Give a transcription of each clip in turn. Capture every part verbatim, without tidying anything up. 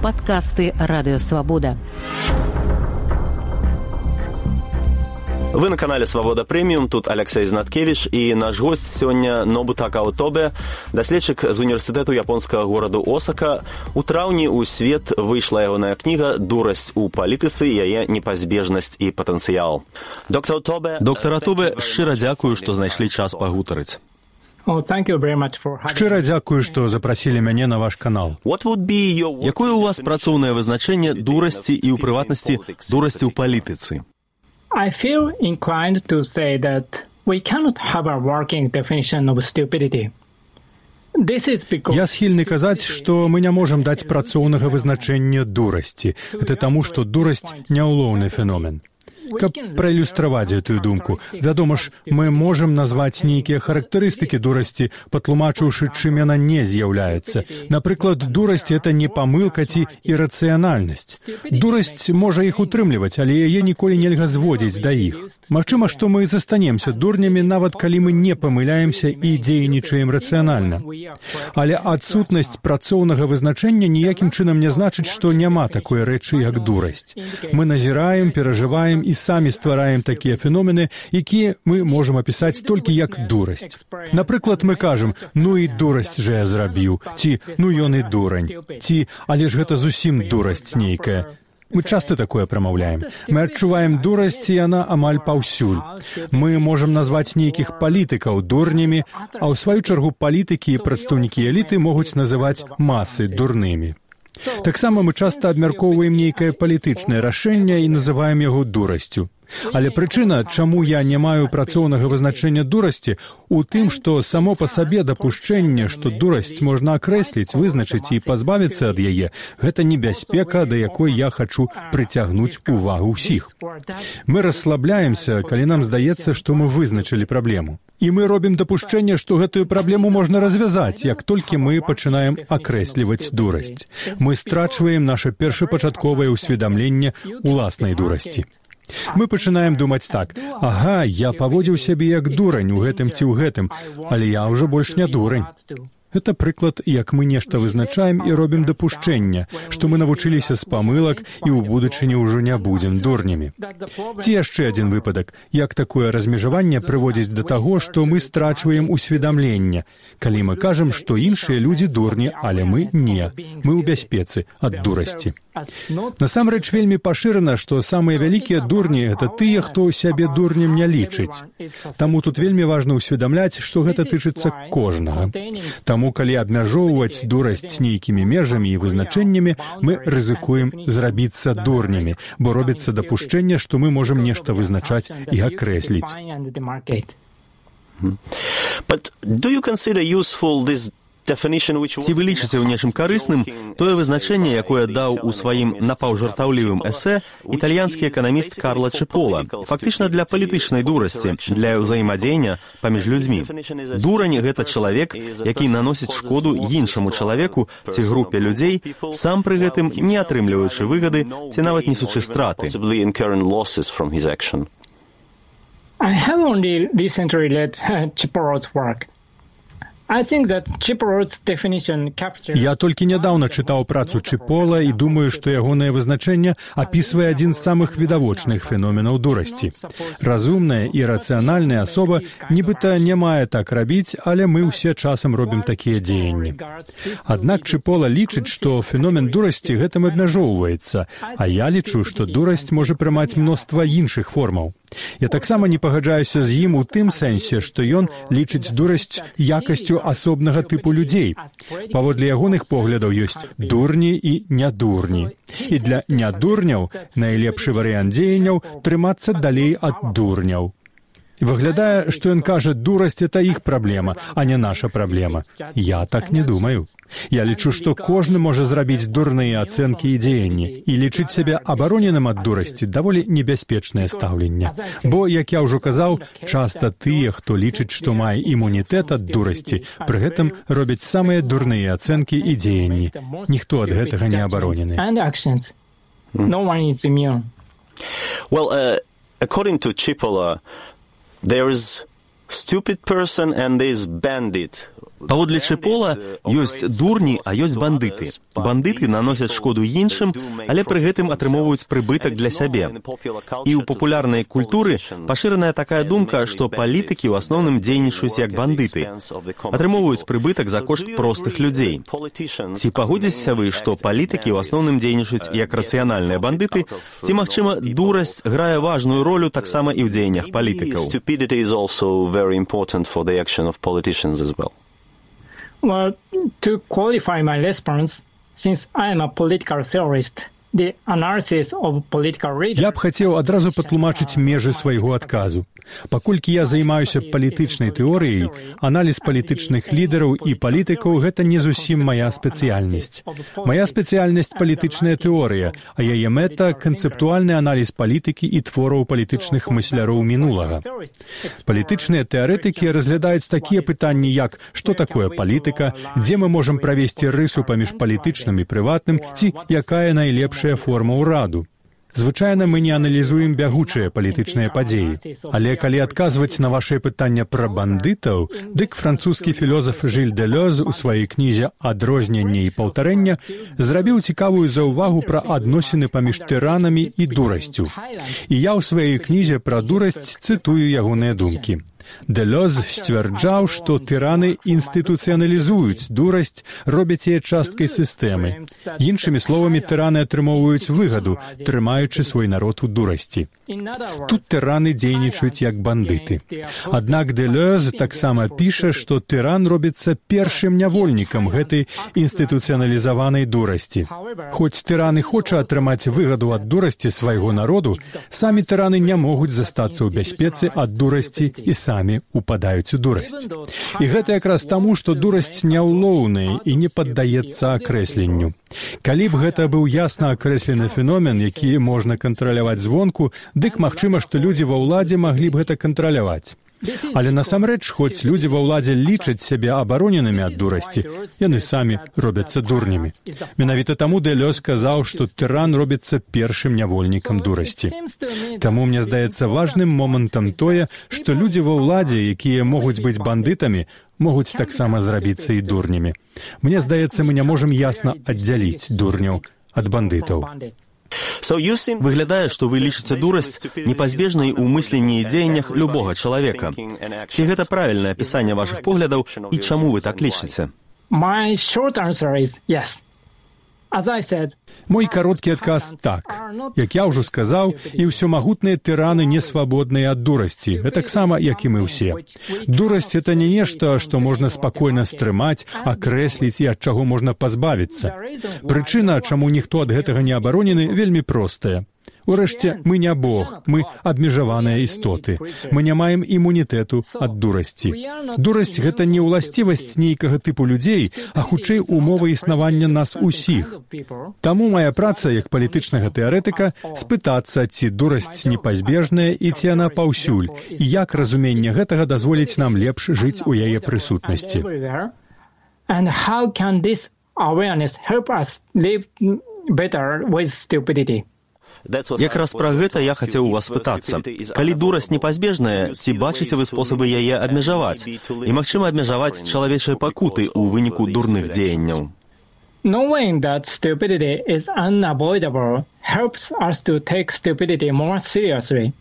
Падкасты Радыё Свабода. Вы на канале «Свабода Прэміум», тут Алексей Знаткевич, і наш госць сёння Нобутака Отобе, даследчык з універсітэту японскага гораду Осака. У траўні ў свет выйшла ягоная кніга «Дурасць у палітыцы, яе непазбежнасць і патэнцыял». Доктор Отобе, Доктор Отобе, шчыра дзякую, што знайшлі час пагутарыць. Oh, thank you very much for having... Шчыра дзякую, што запрасілі мяне на ваш канал. Your... Якое ў вас працоўнае вызначэнне дурасці і, ў прыватнасці, дурасці ў палітыцы? I feel inclined to say that we cannot have a working definition of stupidity. This is because... Я схільны казаць, што мы не можам даць працоўнага вызначэння дурасці. Гэта таму, што дурасць няўлоўны феномен. Каб праілюстраваць гэтую думку, вядома ж, мы можам назваць нейкія характарыстыкі дурасці, патлумачыўшы, чым яна не з'яўляецца. Напрыклад, дурасць — это не памылка ці ірацыянальнасць. Дурасць можа іх утрымліваць, але яе ніколі нельга зводзіць да іх. Магчыма, што мы застанемся дурнямі, нават калі мы не памыляемся і дзейнічаем рацыянальна. Але адсутнасць працоўнага вызначэння ніякім чынам не значыць, што няма такой рэчы, як дурасць. Мы назіраем, перажываем і самі ствараем такія феномены, якія мы можам апісаць толькі як дурасць. Напрыклад, мы кажам: «Ну і дурасць жа я зрабіў», ці «Ну ён і дурань», ці «Але ж гэта зусім дурасць нейкая». Мы часта такое прамаўляем. Мы адчуваем дурасць, і яна амаль паўсюль. Мы можам назваць нейкіх палітыкаў дурнямі, а ў сваю чаргу палітыкі і прадстаўнікі эліты могуць называць масы дурнымі. Таксама мы часта абмяркоўваем нейкае палітычнае рашэнне і называем яго дурасцю. Але прычына, чаму я не маю працоўнага вызначэння дурасці, у тым, што само па сабе дапушчэнне, што дурасць можна акрэсліць, вызначыць і пазбавіцца ад яе, гэта небяспека, да якой я хачу прыцягнуць увагу ўсіх. Мы расслабляемся, калі нам здаецца, што мы вызначылі праблему. І мы робім дапушчэнне, што гэтую праблему можна развязаць, як толькі мы пачынаем акрэсліваць дурасць. Мы страчваем наша першапачатковае ўсведамленне уласнай дурасці. Мы пачынаем думаць так: «Ага, я паводзіў сябе як дурань у гэтым ці ў гэтым, але я ўжо больш не дурань». Гэта прыклад, як мы нешта вызначаем і робім дапушчэнне, што мы навучыліся з памылак і ў будучыні ўжо не будзем дурнямі. Ці яшчэ адзін выпадак, як такое размежаванне прыводзіць да таго, што мы страчваем усведамленне, калі мы кажам, што іншыя людзі дурні, але мы не. Мы ў бяспецы ад дурасці. Насамрэч вельмі пашырана, што самыя вялікія дурні — гэта тыя, хто сябе дурнем не лічыць. Таму тут вельмі важна ўсведамляць, што гэта тычыцца кожнага. Таму, калі абмяжоўваць дурасць нейкімі межамі і вызначэннямі, мы рызыкуем зрабіцца дурнямі, бо робіцца дапушчэнне, што мы можам нешта вызначаць і акрэсліць. But do you consider useful this Ці вы лічыце ў нечым карысным тое вызначэнне, якое даў у сваім напаўжартаўлівым эсэ італьянскі эканаміст Карло Чипола, фактычна для палітычнай дурасці, для ўзаемадзеяння паміж людзьмі. Дурань — гэта чалавек, які наносіць шкоду іншаму чалавеку ці групе людзей, сам пры гэтым не атрымліваючы выгады ці нават несучы страты. I have only recently read Chipolo's work. Я толькі нядаўна чытаў працу Чипола і думаю, што ягонае вызначэнне апісвае адзін з самых відавочных феноменаў дурасці. Разумная і рацыянальная асоба нібыта не мае так рабіць, але мы ўсе часам робім такія дзеянні. Аднак Чипола лічыць, што феномен дурасці гэтым абмяжоўваецца, а я лічу, што дурасць можа прымаць мноства іншых формаў. Я таксама не пагаджаюся з ім у тым сэнсе, што ён лічыць дурасць якасцю асобнага тыпу людзей. Паводле ягоных поглядаў ёсць дурні і нядурні. І для нядурняў найлепшы варыянт дзеянняў — трымацца далей ад дурняў. Выглядае, што ён кажа, дурасць — это іх праблема, а не наша праблема. Я так не думаю. Я лічу, што кожны можа зрабіць дурныя ацэнкі і дзеянні, і лічыць сябе абароненым ад дурасці даволі небяспечнае стаўленне. Бо, як я ўжо казаў, часта тыя, хто лічыць, што мае імунітэт ад дурасці, пры гэтым робяць самыя дурныя ацэнкі і дзеянні. Ніхто ад гэтага не абаронены. Well, uh, according to Cipolla, there is stupid person and there is bandit. Паводле Чэпола ёсць дурні, а ёсць бандыты. Бандыты наносяць шкоду іншым, але пры гэтым атрымоўваюць прыбытак для сябе. І ў папулярнай культуры пашыраная такая думка, што палітыкі ў асноўным дзейнічаюць як бандыты, атрымоўваюць прыбытак за кошт простых людзей. Ці пагодзіцеся вы, што палітыкі ў асноўным дзейнічаюць як рацыянальныя бандыты, ці, магчыма, дурасць грае важную ролю таксама і ў дзеяннях палітыкаў? Well, to qualify my response, since I am a political theorist, the analysis of political region... Я б хацеў адразу патлумачыць межы свайго адказу. Паколькі я займаюся палітычнай тэорыяй, аналіз палітычных лідараў і палітыкаў — гэта не зусім мая спецыяльнасць. Мая спецыяльнасць — палітычная тэорыя, а яе мэта — канцэптуальны аналіз палітыкі і твораў палітычных мысляроў мінулага. Палітычныя тэарэтыкі разглядаюць такія пытанні, як што такое палітыка, дзе мы можам правесці рысу паміж палітычным і прыватным, ці якая найлепшая форма ўраду. Звычайна мы не аналізуем бягучыя палітычныя падзеі. Але калі адказваць на вашае пытанне пра бандытаў, дык французскі філозаф Жыль Дэлёз у сваёй кнізе «Адрозненне і паўтарэнне» зрабіў цікавую заўвагу пра адносіны паміж тыранамі і дурасцю. І я ў сваёй кнізе пра дурасць цытую ягоныя думкі. Дэлёз сцвярджаў, што тыраны інстытуцыяналізуюць дурасць, робяць яе часткай сістэмы. Іншымі словамі, тыраны атрымоўваюць выгаду, трымаючы свой народ у дурасці. Тут тыраны дзейнічаюць як бандыты. Аднак Дэлёз таксама піша, што тыран робіцца першым нявольнікам гэтай інстытуцыяналізаванай дурасці. Хоць тыран і хоча атрымаць выгаду ад дурасці свайго народу, самі тыраны не могуць застацца ў бяспецы ад дурасці і самі упадаюць у дурасць. І гэта якраз таму, што дурасць няўлоўная і не паддаецца акрэсленню. Калі б гэта быў ясна акрэслены феномен, які можна кантраляваць звонку, дык магчыма, што людзі ва ўладзе маглі б гэта кантраляваць. Але насамрэч, хоць людзі ва ўладзе лічаць сябе абароненымі ад дурасці, яны самі робяцца дурнямі. Менавіта таму Дэлёз сказаў, што тыран робіцца першым нявольнікам дурасці. Таму мне здаецца важным момантам тое, што людзі ва ўладзе, якія могуць быць бандытамі, могуць таксама зрабіцца і дурнямі. Мне здаецца, мы не можам ясна аддзяліць дурняў ад бандытаў. Выглядае, што вы лічыце дурасць непазбежнай у мысленні і дзеяннях любога чалавека. Ці гэта правільнае апісанне вашых поглядаў і чаму вы так лічыце? My short answer is yes. As I said, мой кароткі адказ так. Як я ўжо сказаў, і ўсёмагутныя тыраны не свабодныя ад дурасці, гэтаксама, як і мы ўсе. Дурасць — это не нешта, што можна спакойна стрымаць, акрэсліць і ад чаго можна пазбавіцца. Прычына, чаму ніхто ад гэтага не абаронены, вельмі простая. Урэшце, мы не Бог, мы абмежаваныя істоты. Мы не маем імунітэту ад дурасці. Дурасць — гэта не ўласцівасць нейкага тыпу людзей, а хутчэй умова існавання нас усіх. Таму мая праца як палітычнага тэарэтыка — спытацца, ці дурасць непазбежная і ці яна паўсюль, і як разуменне гэтага дазволіць нам лепш жыць у яе прысутнасці. And how can this awareness help us live better with stupidity? Якраз пра гэта я хацеў у вас спытацца. Калі дурасць непазбежная, ці бачыце вы спосабы яе абмежаваць? І, магчыма, абмежаваць чалавечыя пакуты ў выніку дурных дзеянняў? Knowing that stupidity is unavoidable helps us to take stupidity more seriously.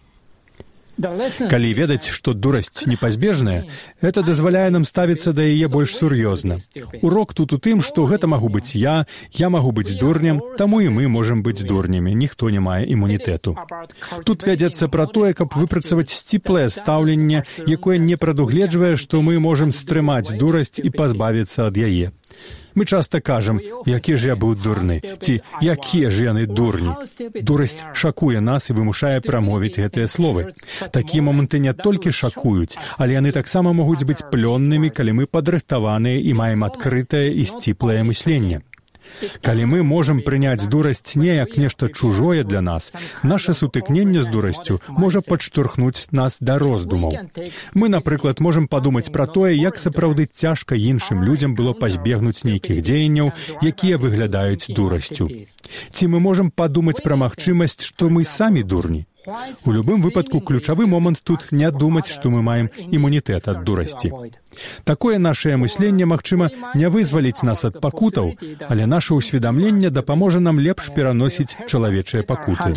Калі ведаць, што дурасць непазбежная, гэта дазваляе нам ставіцца да яе больш сур'ёзна. Урок тут у тым, што гэта магу быць я, я магу быць дурнем, таму і мы можам быць дурнямі, ніхто не мае імунітэту. Тут вядзецца пра тое, каб выпрацаваць сціплае стаўленне, якое не прадугледжвае, што мы можам стрымаць дурасць і пазбавіцца ад яе. Мы часта кажам, які ж я быў дурны, ці якія ж яны дурні. Дурасць шакуе нас і вымушае прамовіць гэтыя словы. Такія моманты не толькі шакуюць, але яны таксама могуць быць плённымі, калі мы падрыхтаваныя і маем адкрытае і сціплае мысленне. Калі мы можам прыняць дурасць не як нешта чужое для нас, наша сутыкненне з дурасцю можа падштурхнуць нас да роздумаў. Мы, напрыклад, можам падумаць пра тое, як сапраўды цяжка іншым людзям было пазбегнуць нейкіх дзеянняў, якія выглядаюць дурасцю. Ці мы можам падумаць пра магчымасць, што мы самі дурні. У любым выпадку ключавы момант тут не думаць, што мы маем імунітэт ад дурасці. Такое нашае мысленне, магчыма, не вызваліць нас ад пакутаў, але наша ўсведамленне дапаможа нам лепш пераносіць чалавечыя пакуты.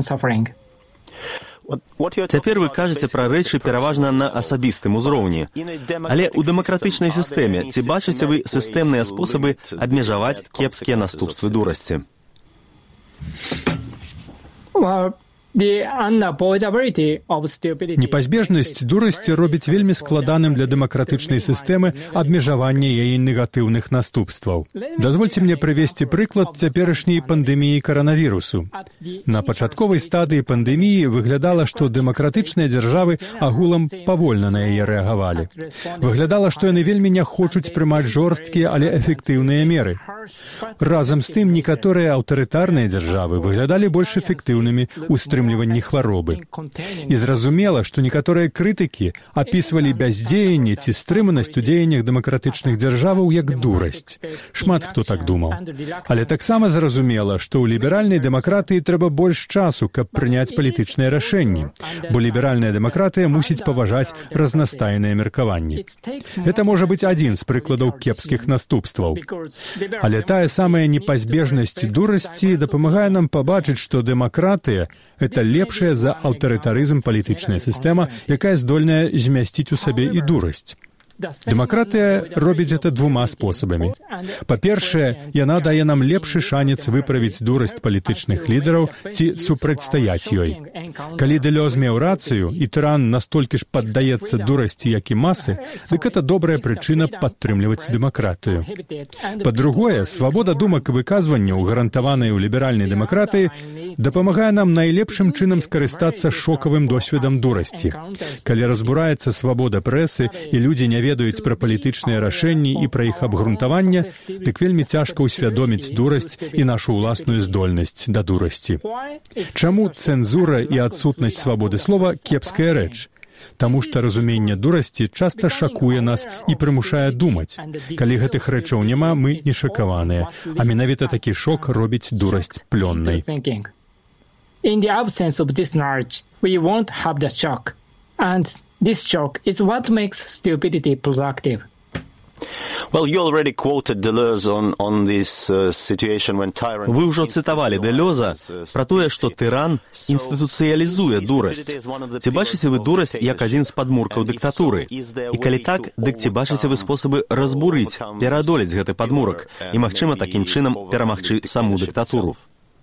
Цяпер вы кажаце пра рэчы пераважна на асабістым узроўні. Але ў дэмакратычнай сістэме ці бачыце вы сістэмныя спосабы абмежаваць кепскія наступствы дурасці? Непазбежнасць дурасці робіць вельмі складаным для дэмакратычнай сістэмы абмежавання яе негатыўных наступстваў. Дазвольце мне прывесці прыклад цяперашняй пандэміі каранавірусу. На пачатковай стадыі пандэміі выглядала, што дэмакратычныя дзяржавы агулам павольна на яе рэагавалі. Выглядала, што яны вельмі не хочуць прымаць жорсткія, але эфектыўныя меры. Разам з тым, некаторыя аўтарытарныя дзяржавы выглядалі больш эфектыўнымі ў стрымліванні хваробы. І зразумела, што некаторыя крытыкі апісвалі бяздзеянне ці стрыманасць у дзеяннях дэмакратычных дзяржаваў як дурасць. Шмат хто так думаў. Але таксама зразумела, што ў ліберальнай дэмакратыі трэба больш часу, каб прыняць палітычныя рашэнні, бо ліберальная дэмакратыя мусіць паважаць разнастайныя меркаванні. Гэта можа быць адзін з прыкладаў кепскіх наступстваў. Але тая самая непазбежнасць дурасці дапамагае нам пабачыць, што дэмакратыя — гэта лепшая за аўтарытарызм палітычная сістэма, якая здольная змясціць у сабе і дурасць. Дэмакратыя робіць гэта двума спосабамі. Па-першае, яна дае нам лепшы шанец выправіць дурасць палітычных лідараў ці супрацьстаяць ёй. Калі Дэлёз меў рацыю, і тыран настолькі ж паддаецца дурасці, як і масы, дык гэта добрая прычына падтрымліваць дэмакратыю. Па-другое, свабода думак і выказванняў, гарантаваная ў ліберальнай дэмакратыі, дапамагае нам найлепшым чынам скарыстацца шокавым досведам дурасці. Калі разбураецца свабода прэсы і людзі не ведаюць пра палітычныя рашэнні і пра іх абгрунтаванне, дык вельмі цяжка ўсвядоміць дурасць і нашу ўласную здольнасць да дурасці. Чаму цэнзура і адсутнасць свабоды слова кепская рэч? Таму што разуменне дурасці часта шакуе нас і прымушае думаць. Калі гэтых рэчаў няма, мы не шакаваныя, а менавіта такі шок робіць дурасць плённай. In the absence of this knowledge, we won't have the shock. And this shock is what makes stupidity productive. Well, you already quoted Deleuze on, on this uh, situation when tyrant... Вы ўжо цытавалі Дэлёза пра тое, што тыран інстытуцыялізуе дурасць. Ці бачыце вы дурасць як адзін з падмуркаў дыктатуры? І калі так, дык ці бачыце вы спосабы разбурыць, пераадолець гэты падмурак і, магчыма, такім чынам перамагчы саму дыктатуру?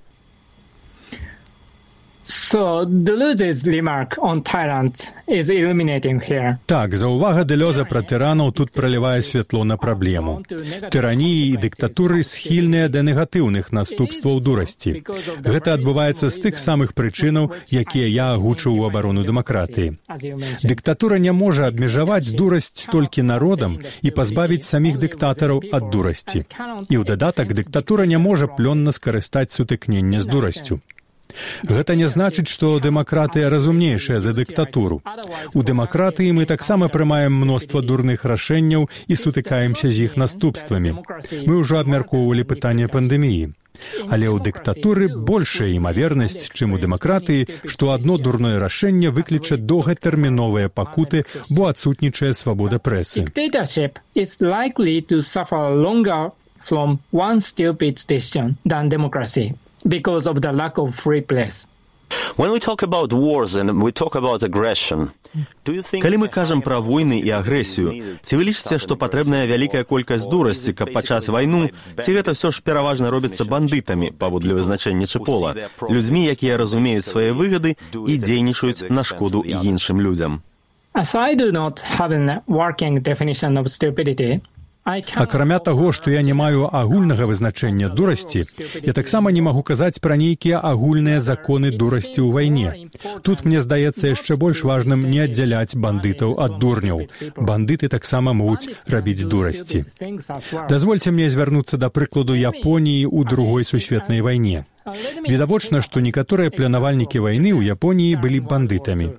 So, Deleuze's remark on tyrants is illuminating here. Так, заўвага Дэлёза пра тыранаў тут пралівае святло на праблему. Тыраніі і дыктатуры схільныя да негатыўных наступстваў дурасці. Гэта адбываецца з тых самых прычынаў, якія я агучыў у абарону дэмакратыі. Дыктатура не можа абмежаваць дурасць толькі народам і пазбавіць саміх дыктатараў ад дурасці. І ў дадатак дыктатура не можа плённа скарыстаць сутыкненне з дурасцю. Гэта не значыць, што дэмакратыя разумнейшая за дыктатуру. У дэмакратыі мы таксама прымаем мноства дурных рашэнняў і сутыкаемся з іх наступствамі. Мы ўжо абмяркоўвалі пытанне пандэміі. Але ў дыктатуры большая імавернасць, чым у дэмакратыі, што адно дурное рашэнне выкліча доўгатэрміновыя пакуты, бо адсутнічае свабода прэсы. Dictatorship is likely to suffer longer from one stupid decision than democracy. Because of the lack of free press. When we talk about wars and we talk about aggression, do you think... Калі мы кажам пра войны і агрэсію, ці вы лічыце, што патрэбная вялікая колькасць дурасці, каб пачаць вайну, ці гэта ўсё ж пераважна робіцца бандытамі, паводле вызначэння Чэпола, людзьмі, якія разумеюць свае выгады і дзейнічаюць на шкоду іншым людзям? As I do not have a working definition of stupidity, акрамя таго, што я не маю агульнага вызначэння дурасці, я таксама не магу казаць пра нейкія агульныя законы дурасці ў вайне. Тут, мне здаецца, яшчэ больш важным не аддзяляць бандытаў ад дурняў. Бандыты таксама могуць рабіць дурасці. Дазвольце мне звярнуцца да прыкладу Японіі ў другой сусветнай вайне. Відавочна, што некаторыя планавальнікі вайны ў Японіі былі бандытамі.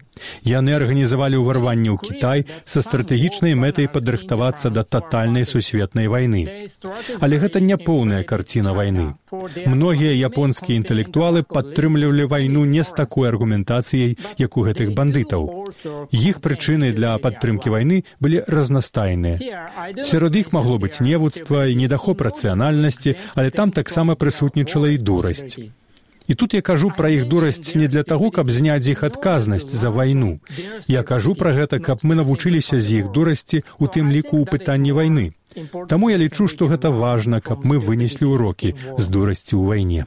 Яны арганізавалі ўварванне ў Кітай са стратэгічнай мэтай падрыхтавацца да татальнай сусветнай вайны. Але гэта не поўная карціна вайны. Многія японскія інтэлектуалы падтрымлівалі вайну не з такой аргументацыяй, як у гэтых бандытаў. Іх прычыны для падтрымкі вайны былі разнастайныя. Сярод іх магло быць невуцтва і недахоп рацыянальнасці, але там таксама прысутнічала і дурасць. І тут я кажу пра іх дурасць не для таго, каб зняць іх адказнасць за вайну. Я кажу пра гэта, каб мы навучыліся з іх дурасці, у тым ліку ў пытанні вайны. Таму я лічу, што гэта важна, каб мы вынеслі ўрокі з дурасці ў вайне.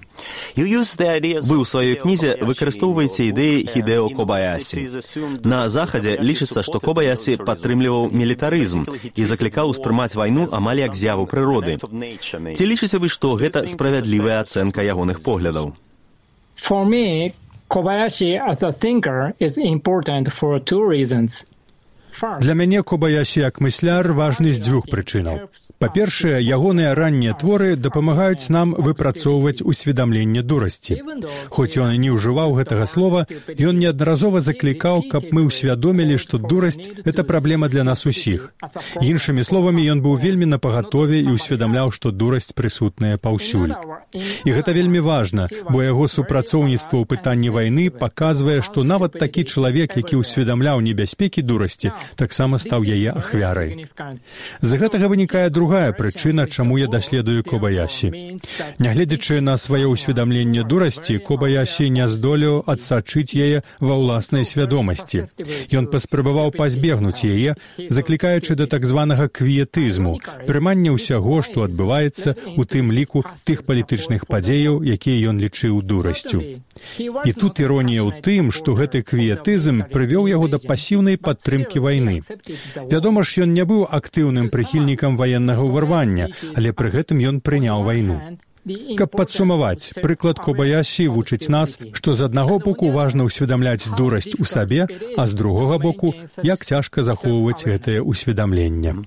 Вы ў сваёй кнізе выкарыстоўваеце ідэі Хідэо Кобаясі. На Захадзе лічыцца, што Кобаясі падтрымліваў мілітарызм і заклікаў успрымаць вайну амаль як з'яву прыроды. Ці лічыце вы, што гэта справядлівая ацэнка ягоных поглядаў? For me, Kobayashi as a thinker is important for two reasons. Для мяне Кобаясі як мысляр важны з дзвюх прычынаў. Па-першае, ягоныя раннія творы дапамагаюць нам выпрацоўваць усведамленне дурасці. Хоць ён і не ўжываў гэтага слова, ён неаднаразова заклікаў, каб мы ўсвядомілі, што дурасць — гэта праблема для нас усіх. Іншымі словамі, ён быў вельмі напагатове і ўсведамляў, што дурасць прысутная паўсюль. І гэта вельмі важна, бо яго супрацоўніцтва ў пытанні вайны паказвае, што нават такі чалавек, які ўсведамляў небяспекі дурасці, таксама стаў яе ахвярай. З гэтага вынікае другая прычына, чаму я даследую Кобаясі. Нягледзячы на сваё ўсведамленне дурасці, Кобаясі не здолеў адсачыць яе ва ўласнай свядомасці. Ён паспрабаваў пазбегнуць яе, заклікаючы да так званага квіетызму, прымання ўсяго, што адбываецца, у тым ліку тых палітычных падзеяў, якія ён лічыў дурасцю. І тут іронія ў тым, што гэты квіетызм прывёў яго да пасіўнай падтрымкі вайны. Вядома ж, ён не быў актыўным прыхільнікам ваеннага ўварвання, але пры гэтым ён прыняў вайну. Каб падсумаваць, прыклад Кобаясі вучыць нас, што з аднаго боку важна ўсведамляць дурасць у сабе, а з другога боку, як цяжка захоўваць гэтае ўсведамленне.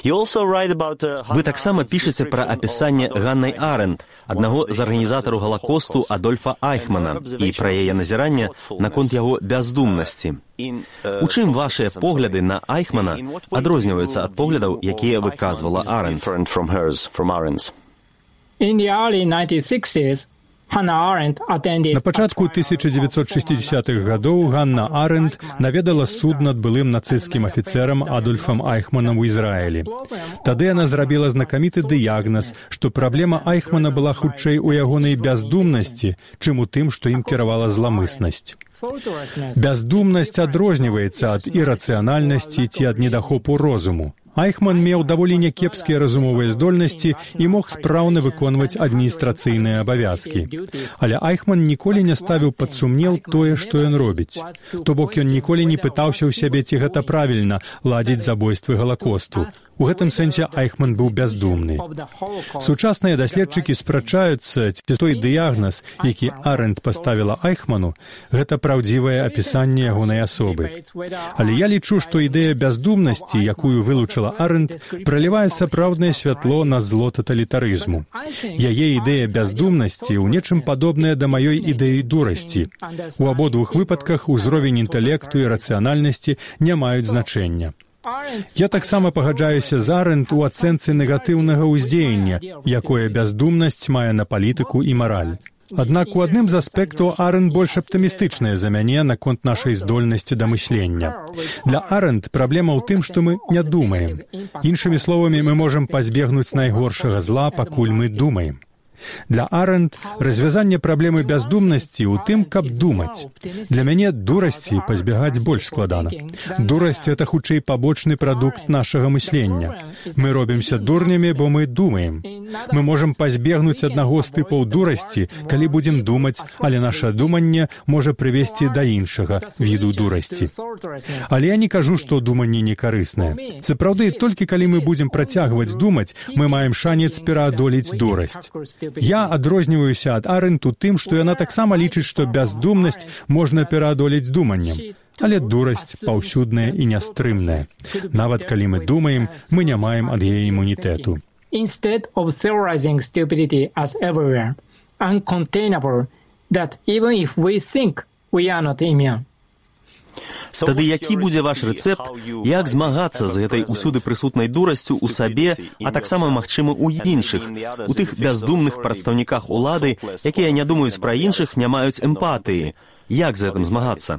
Вы таксама пішаце пра апісанне Ганнай Арэнд, аднаго з арганізатараў Галакосту Адольфа Айхмана, і пра яе назіранне наконт яго бяздумнасці. У чым вашыя погляды на Айхмана адрозніваюцца ад поглядаў, якія выказвала Арэнд? In the early nineteen sixties, Hannah Arendt attended... На пачатку тысяча дзевяцьсот шэсцідзесятых гадоў Ганна Арэнд наведала суд над былым нацысцкім афіцэрам Адольфам Айхманам у Ізраілі. Тады яна зрабіла знакаміты дыягназ, што праблема Айхмана была хутчэй у ягонай бяздумнасці, чым у тым, што ім кіравала зламыснасць. Бяздумнасць адрозніваецца ад ірацыянальнасці ці ад недахопу розуму. Айхман меў даволі някепскія разумовыя здольнасці і мог спраўна выконваць адміністрацыйныя абавязкі. Але Айхман ніколі не ставіў пад сумнеў тое, што ён робіць. То бок ён ніколі не пытаўся ў сябе, ці гэта правільна ладзіць забойствы Галакосту. У гэтым сэнсе Айхман быў бяздумны. Сучасныя даследчыкі спрачаюцца, ці той дыягназ, які Арэнд паставіла Айхману, гэта праўдзівае апісанне ягонай асобы. Але я лічу, што ідэя бяздумнасці, якую вылучыла Арэнд, пралівае сапраўднае святло на зло таталітарызму. Яе ідэя бяздумнасці ў нечым падобная да маёй ідэі дурасці. У абодвух выпадках узровень інтэлекту і рацыянальнасці не маюць значэння. Я таксама пагаджаюся з Арэнд у ацэнцы негатыўнага ўздзеяння, якое бяздумнасць мае на палітыку і мараль. Аднак у адным з аспектаў Арэнд больш аптымістычная за мяне наконт нашай здольнасці да мыслення. Для Арэнд праблема ў тым, што мы не думаем. Іншымі словамі, мы можам пазбегнуць найгоршага зла, пакуль мы думаем. Для Арэнд развязанне праблемы бяздумнасці ў тым, каб думаць. Для мяне дурасці пазбягаць больш складана. Дурасць — гэта хутчэй пабочны прадукт нашага мыслення. Мы робімся дурнямі, бо мы думаем. Мы можам пазбегнуць аднаго з тыпаў дурасці, калі будзем думаць, але наша думанне можа прывесці да іншага віду дурасці. Але я не кажу, што думанне не карыснае. Сапраўды, толькі калі мы будзем працягваць думаць, мы маем шанец пераадолець дурасць. Я адрозніваюся ад Арэнд у тым, што яна таксама лічыць, што бяздумнасць можна пераадолець думаннем. Але дурасць паўсюдная і нястрымная. Нават калі мы думаем, мы не маем ад яе імунітэту. Instead of theorizing stupidity as everywhere, uncontainable, that even if we think, we are not immune. Тады які будзе ваш рэцэпт, як змагацца з гэтай усюды прысутнай дурасцю ў сабе, а таксама, магчыма, у іншых, у тых бяздумных прадстаўніках улады, якія не думаюць пра іншых, не маюць эмпатыі. Як з гэтым змагацца?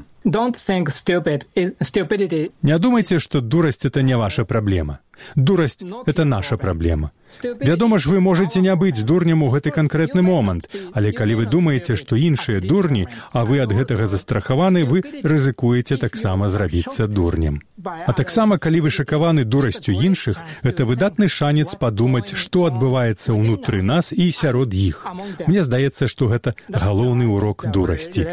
Не думайте, что дурость — это не ваша проблема. Дурость — это наша проблема. Вядома ж, вы можете не быць дурнем у гэты канкрэтны момант, але калі вы думаеце, што іншыя дурні, а вы ад гэтага застрахаваны, вы рызыкуеце таксама зрабіцца дурнем. А таксама, калі вы шакаваны дурасцю іншых, это выдатны шанец падумаць, што адбываецца ўнутры нас і сярод іх. Мне здаецца, што гэта галоўны урок дурасці.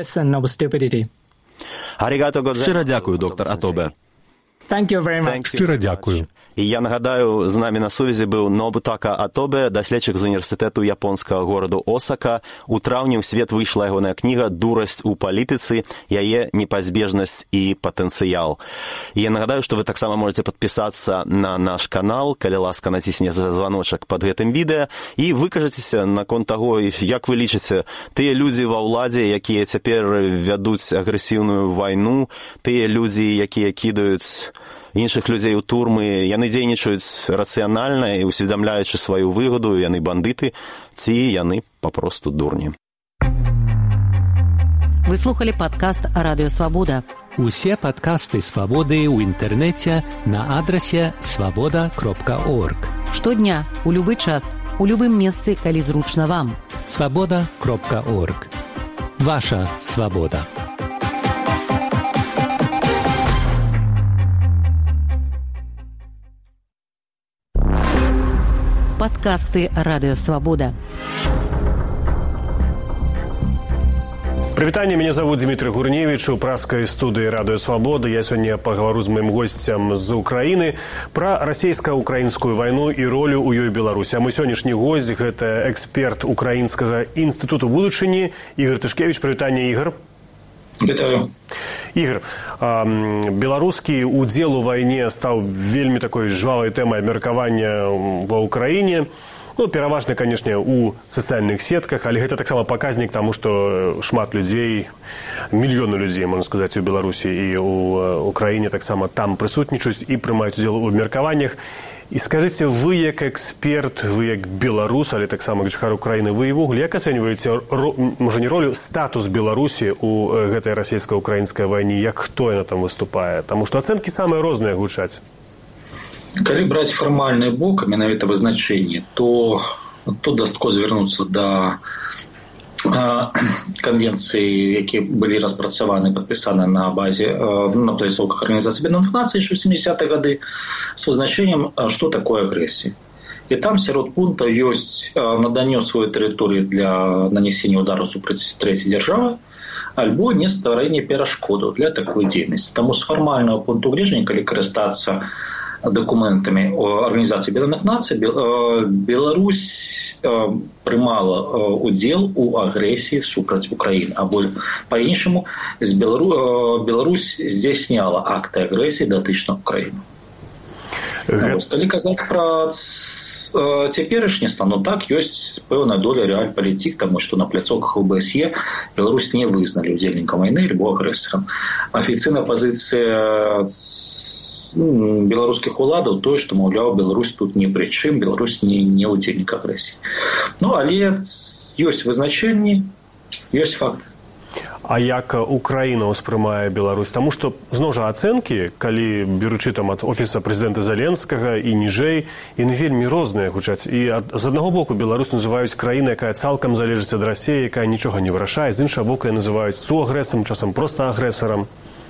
Шчыра дзякую, доктор Атобе. Шчыра дзякую. І я нагадаю, з намі на сувязі быў Нобутака Атобе, даследчык з універсітэту японскага гораду Осака. У траўні ў свет выйшла ягоная кніга «Дурасць у палітыцы. Яе непазбежнасць і патэнцыял». І я нагадаю, што вы таксама можете падпісацца на наш канал, калі ласка націсне званочак пад гэтым відэа, і выкажацеся наконт таго, як вы лічыце, тыя людзі ва ўладзе, якія цяпер вядуць агрэсіўную вайну, тыя людзі, якія кідаюць іншых людзей у турмы, яны дзейнічаюць рацыянальна і усведамляючы сваю выгаду, яны бандыты, ці яны папросту дурні. Вы слухали падкаст Радыё Свабода. Усе падкасты Свабоды ў інтэрнэце на адрасе свабода кропка орг. Штодня, у любы час, у любым месцы, калі зручна вам. свабода кропка орг. Ваша свабода. Подкасты Радио Свобода. Прывітанне, мяне зовут Дмитрий Гурневич, у праскай студыі Радыё Свабода. Я сёння пагавару з маім госцем з Украіны пра расійска-украінскую вайну і ролю ў ёй Беларусі. А мой сённяшні госць – гэта эксперт Украінскага інстытуту будучыні Ігор Тышкевіч. Прывітанне, Ігор. Вітаю. Ігор, беларускі удзел у вайне стаў вельмі такой жвавай тэмай абмеркавання ва Ўкраіне. Ну, пераважна, канешне, у сацыяльных сетках, але гэта таксама паказнік таму, што шмат людзей, мільёны людзей, можна сказаць, у Беларусі і ў Украіне таксама там прысутнічаюць і прымаюць удзел у абмеркаваннях. І скажыце, вы як эксперт, вы як беларус, але таксама жыхар Украіны, вы ўвогуле як ацэньваеце, можа не ролю, статус Беларусі у гэтай расійска-украінскай вайне, як хто яна там выступае? Таму што ацэнкі самыя розныя гучаць. Калі браць фармальны бок, менавіта вызначэнне, то тут дастаткова звярнуцца да конвенций, які былі распрацаваны, падпісаны на базе, на пляцоўках Арганізацыі Аб'яднаных Нацый ў сямідзесятыя гады з вызначэннем, што такое агрэсія. І там сярод пунктаў ёсць наданне сваёй тэрыторыі для нанесення удару супраць трэцяй дзяржавы, альбо не стварэнне перашкодаў для такой дзейнасці. Таму з фармальнага пункту гледжання, калі карыстацца документами Организации Объединенных Наций, Беларусь прымала удзел у агрэсіі супраць Украіны. Або па-іншаму, Беларусь здзяйсняла акты агрэсіі датычна Украіны. Калі казаць пра цяперашні стан, ну так, ёсць пэўная доля рэальпалітык, таму што на пляцоўках о бэ эс е Беларусь не вызналі удзельнікам вайны альбо агрэсарам. Афіцыйная пазіцыя беларускіх уладаў тое, што, маўляў, Беларусь тут ні пры чым, Беларусь не, не удзельнік агрэсіі. Ну, але ёсць вызначэнні, ёсць факты. А як Украіна ўспрымае Беларусь? Таму што, зноў жа, ацэнкі, калі беручы там ад офіса прэзідэнта Зеленскага і ніжэй, яны вельмі розныя гучаць. І ад, з аднаго боку Беларусь называюць краіна, якая цалкам залежыць ад Расіі, якая нічога не вырашае, з іншага боку яе называюць суагрэсарам, часам проста агрэсарам.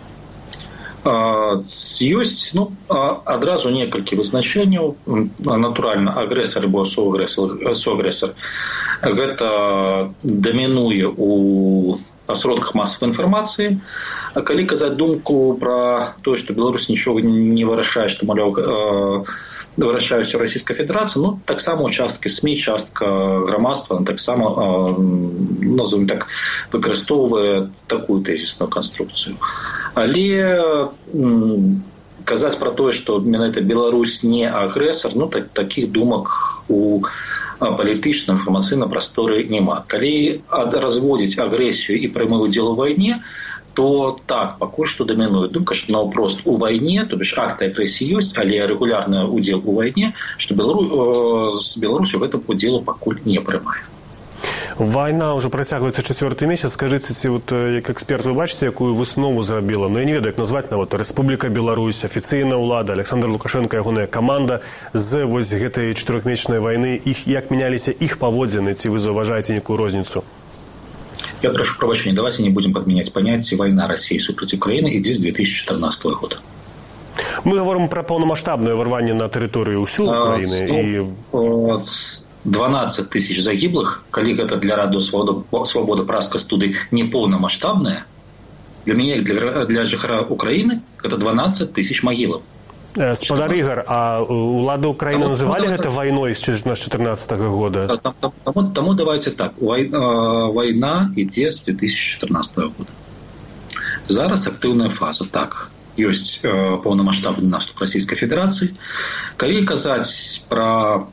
Ёсць, ну, адразу некалькі вызначэнняў. Натуральна, агрэсар або суагрэсар гэта дамінуе у сродках масавай інфармацыі. А калі казаць думку пра тое, што Беларусь нічога не вырашае, што, маўляў, вырашаюць у Расійскай Федэрацыі, ну, таксама часткі СМІ, частка грамадства, таксама, назовем так, выкарыстоўвае такую тэзісную канструкцыю. Але казаць пра тое, што менавіта Беларусь не агрэсар, ну, так, такіх думак у палітычным інфармацыйным прасторы няма. Калі разводзіць агрэсію і прямы ўдзел у вайне, то так, пакуль што дамінуе думка, што наўпрост у вайне, то бишь акты агрэсіі ёсць, але рэгулярны удзел у вайне, што Белару... з Беларусю гэтым удзелу пакуль не прымае. Вайна ўжо працягваецца чацвёрты месяц. Скажыце, ці вот, як эксперт, вы бачыце, якую выснову зрабіла? Ну, я не ведаю, як назваць нават Рэспубліка Беларусь, афіцыйная ўлада, Александр Лукашенко, ягоная каманда з вось гэтай чатырохмесячнай вайны, іх, як мяняліся іх паводзіны, ці вы заўважаеце некую розніцу? Я прошу прощения, давайте не будем подменять понятие «война России супротив Украины» идет с две тысячи четырнадцатого года. Мы говорим про полномасштабное ворвание на территорию всю Украины. И... дванадцать тысяч загиблых, коли это для Радио Свобода, Свобода Праска студии не полномасштабное, для меня и для, для жихара Украины это дванадцать тысяч могилов. Спадар Ігор, а улады Украины называли это войной с две тысячи четырнадцатого года? Тому, тому давайте так. Война идет с две тысячи четырнадцатого года. Зараз активная фаза. Так, есть полномасштабный наступ Российской Федерации. Коли казать про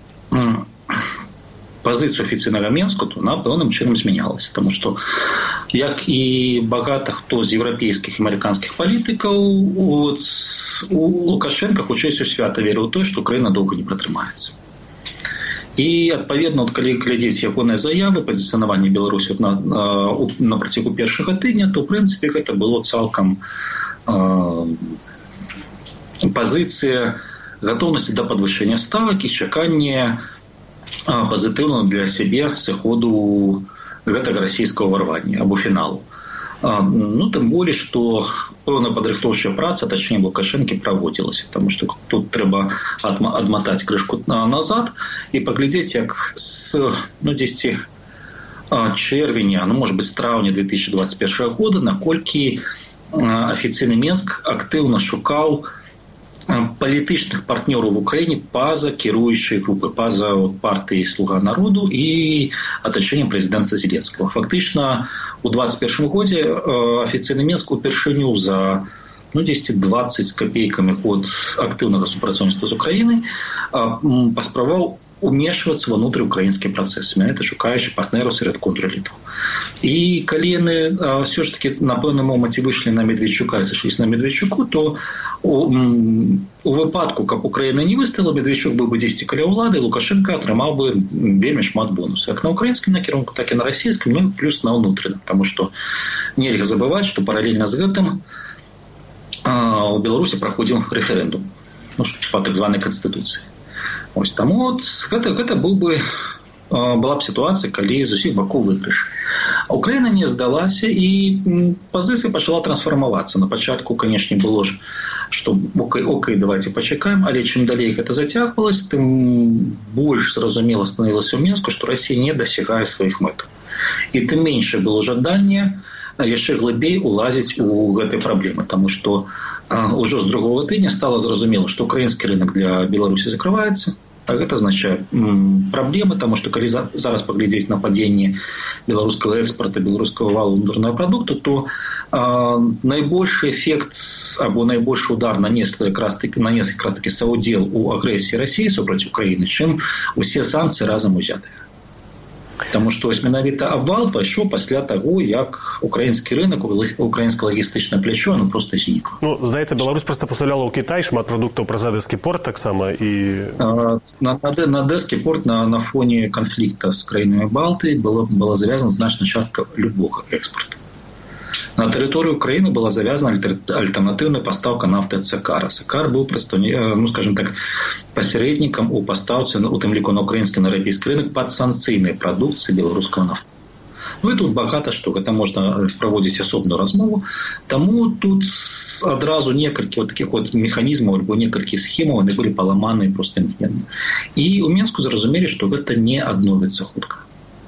позицию офіційного Мінську, то вона певним чином змінялася. Тому що, як і багато хто з європейських і американських політиків, от, у Лукашенка хочеться свято вірив у те, що Україна довго не протримається. І, відповідно, от, коли глядіть ягоні заяви, позиціонування Білорусі на, на, на протягу першого тижня, то, в принципі, це було цілком е, позиція готовності до підвищення ставок і чекання позитивно для себе сыходу гэтага расійскага варвання або фіналу. Ну, тым болей, што пэўная падрыхтоўчая праца, точнее, Лукашэнкі праводзілася, таму што тут трэба адматаць крышку назад і паглядзець, як з, ну, дзесьці чэрвеня, ну, может быть, з траўня две тысячи двадцать первого года, наколькі афіцыйны Мінск актыўна шукаў палітычных партнёраў в Украине па-за кіруючай групы, па-за партыі «Слуга народу» і атачэннем прэзідэнта Зеленскага. Фактычна, у двадцать первом годзе афіцыйны Мінск упершыню за ну, дзесьці двадцать з копейкамі год актыўнага супрацоўніцтва з Украінай паспрабаваў умешвацца ва ўнутры украінскія працэсы, менавіта шукаючы партнераў сярод контрэлітаў. І калі яны ўсё ж таки на пэўным моманце выйшлі на Медведчука і сышліся на Медведчуку, то у, у выпадку, каб Украіна не выстаяла, Медведчук быў бы дзесьці каля ўлады, Лукашенко атрымаў бы вельмі шмат бонусаў, як на украінскім накірунку, так і на расійскім, ну плюс на ўнутраным, таму што нельга забываць, што паралельна з гэтым у Беларусі праходзіў рэферэндум, ну, па так званай канстытуцыі. Ось, таму от, гэта, гэта быў бы, была б сітуацыя, калі з усіх бакоў выйгрыш. Украіна не здалася, і пазіцыя пачала трансфармавацца. На пачатку, канешне, было ж, што окей, окей, давайте пачакаем, але чым далей гэта зацягвалася, тым больш зразумела станавілася ў Мінску, што Расія не дасягае сваіх мэтаў. І тым меншае было жаданне яшчэ глыбей улазіць у гэтай праблемы, таму што ўжо з другого тыдня стала зразумела, што украінскі рынок для Беларусі закрываецца, а гэта азначае праблемы, таму што калі зараз паглядзець на падзенне беларускага экспарта, беларускага валу унутранага прадукту, то а, найбольшы эфект або найбольшы удар нанесла якраз таки нанес якраз таки саўдзел у агрэсіі Расіі супраць Украіны, чым усе санкцыі разам узятыя. Таму што вось менавіта абвал пайшоў пасля таго, як украінскі рынок, украінскае лагістычнае плячо, оно проста знікла. Ну, здаецца, Беларусь проста пастаўляла ў Кітай шмат прадуктаў праз Адэскі порт таксама і на, на, на Адэскі порт на, на фоне канфлікта з краінамі Балтыі была, была завязана значная частка любога экспорту. На тэрыторыі Украіны была завязана альтэрнатыўная пастаўка нафты ад Сакара. Сакар быў прадстаўніком, ну, скажем так, пасярэднікам у пастаўцы, у тым ліку на украінскі, на еўрапейскі рынок пад санкцыйнай прадукцыі беларускага нафту. Ну і тут багата што, гэта можна праводзіць асобную размову. Таму тут адразу некалькі вот такіх вот механізмаў альбо некалькі схемаў, яны былі паламаныя проста імгненна. І ў Мінску зразумелі, што гэта не адновіцца хутка.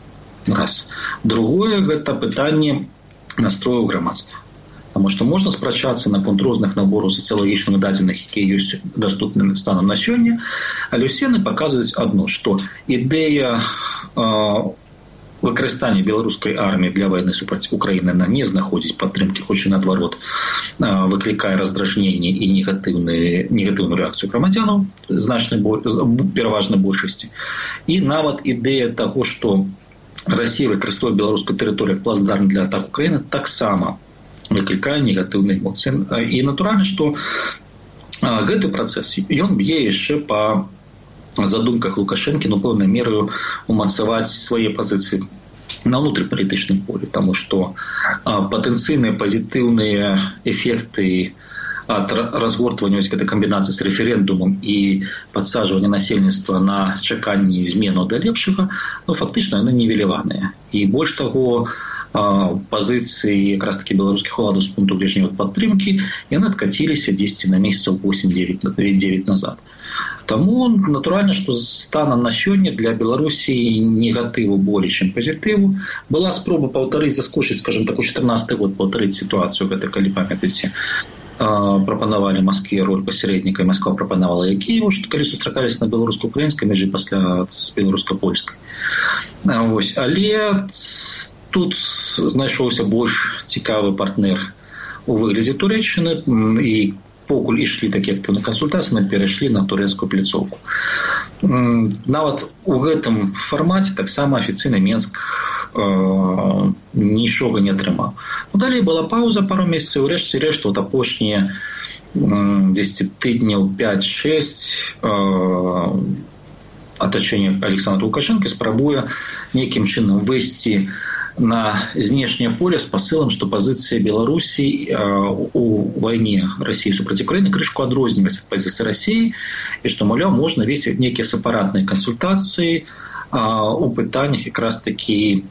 Раз. Другое, гэта пытанне настрою грамадства. Таму што можна спрачацца наконт розных набораў сацыялагічных дадзеных, якія ёсць даступнымі станам на сёння, але ўсе яны паказваюць адно, што ідэя э, выкарыстання беларускай арміі для вайны супраць Украіны на не знаходзіць падтрымкі, хоць і наадварот э, выклікае раздражненне і негатыўную, негатыўную рэакцыю грамадзянаў значнай пераважнай большасці. І нават ідэя таго, што Расія выкарыстоўвае беларускую тэрыторыю як плацдарм для атак Украіны, таксама выклікае негатыўныя эмоцыі. І натуральна, што гэты працэс ён б'е яшчэ па задумках Лукашэнкі, ну, пэўнай мераю умацаваць свае пазіцыі на внутрипалітычным полі, таму што патэнцыйныя пазітыўныя эфекты ад разгортвання гэтай камбінацыі з рэферэндумам і падсаджвання насельніцтва на чаканні змену да лепшага, ну, фактычна яны нівеляваныя. І больш таго, пазіцыі якраз такі беларускіх уладаў з пункту гледжання падтрымкі яны адкаціліся дзесьці на месяцаў восем-дзевяць назад. Таму натуральна, што станам на сёння для Беларусі негатыву болей, чым пазітыву. Была спроба паўтарыць, заскочыць, скажем так, у чатырнаццаты год паўтарыць сітуацыю, гэта калі памятаеце, прапанавалі Маскве роль пасярэдніка, і Масква прапанавала Кіеву, што калі сустракаліся на беларуска-украінскай мяжы пасля з беларуска-польскай. Вось, але тут знайшоўся больш цікавы партнер у выглядзе Турэччыны, і покуль ішлі такія актыўныя кансультацыі, мы перайшлі на турэцкую пляцоўку. Нават у гэтым фармаце таксама афіцыйна Менск э, нічога не атрымаў. Ну, далей была пауза пару месяцаў, урэшце рэшт, от апошнія дзесяць тыдняў пяць-шэсць э, атачэнне Александра Лукашэнкі спрабуе нейкім чынам выйсці на знешняе поле з пасылам, што пазіцыя Беларусі у вайне Расіі супраць Украіны крышку адрозніваецца ад пазіцыі Расіі, і што, маўляў, можна весці нейкія сепаратныя кансультацыі у пытаннях якраз такі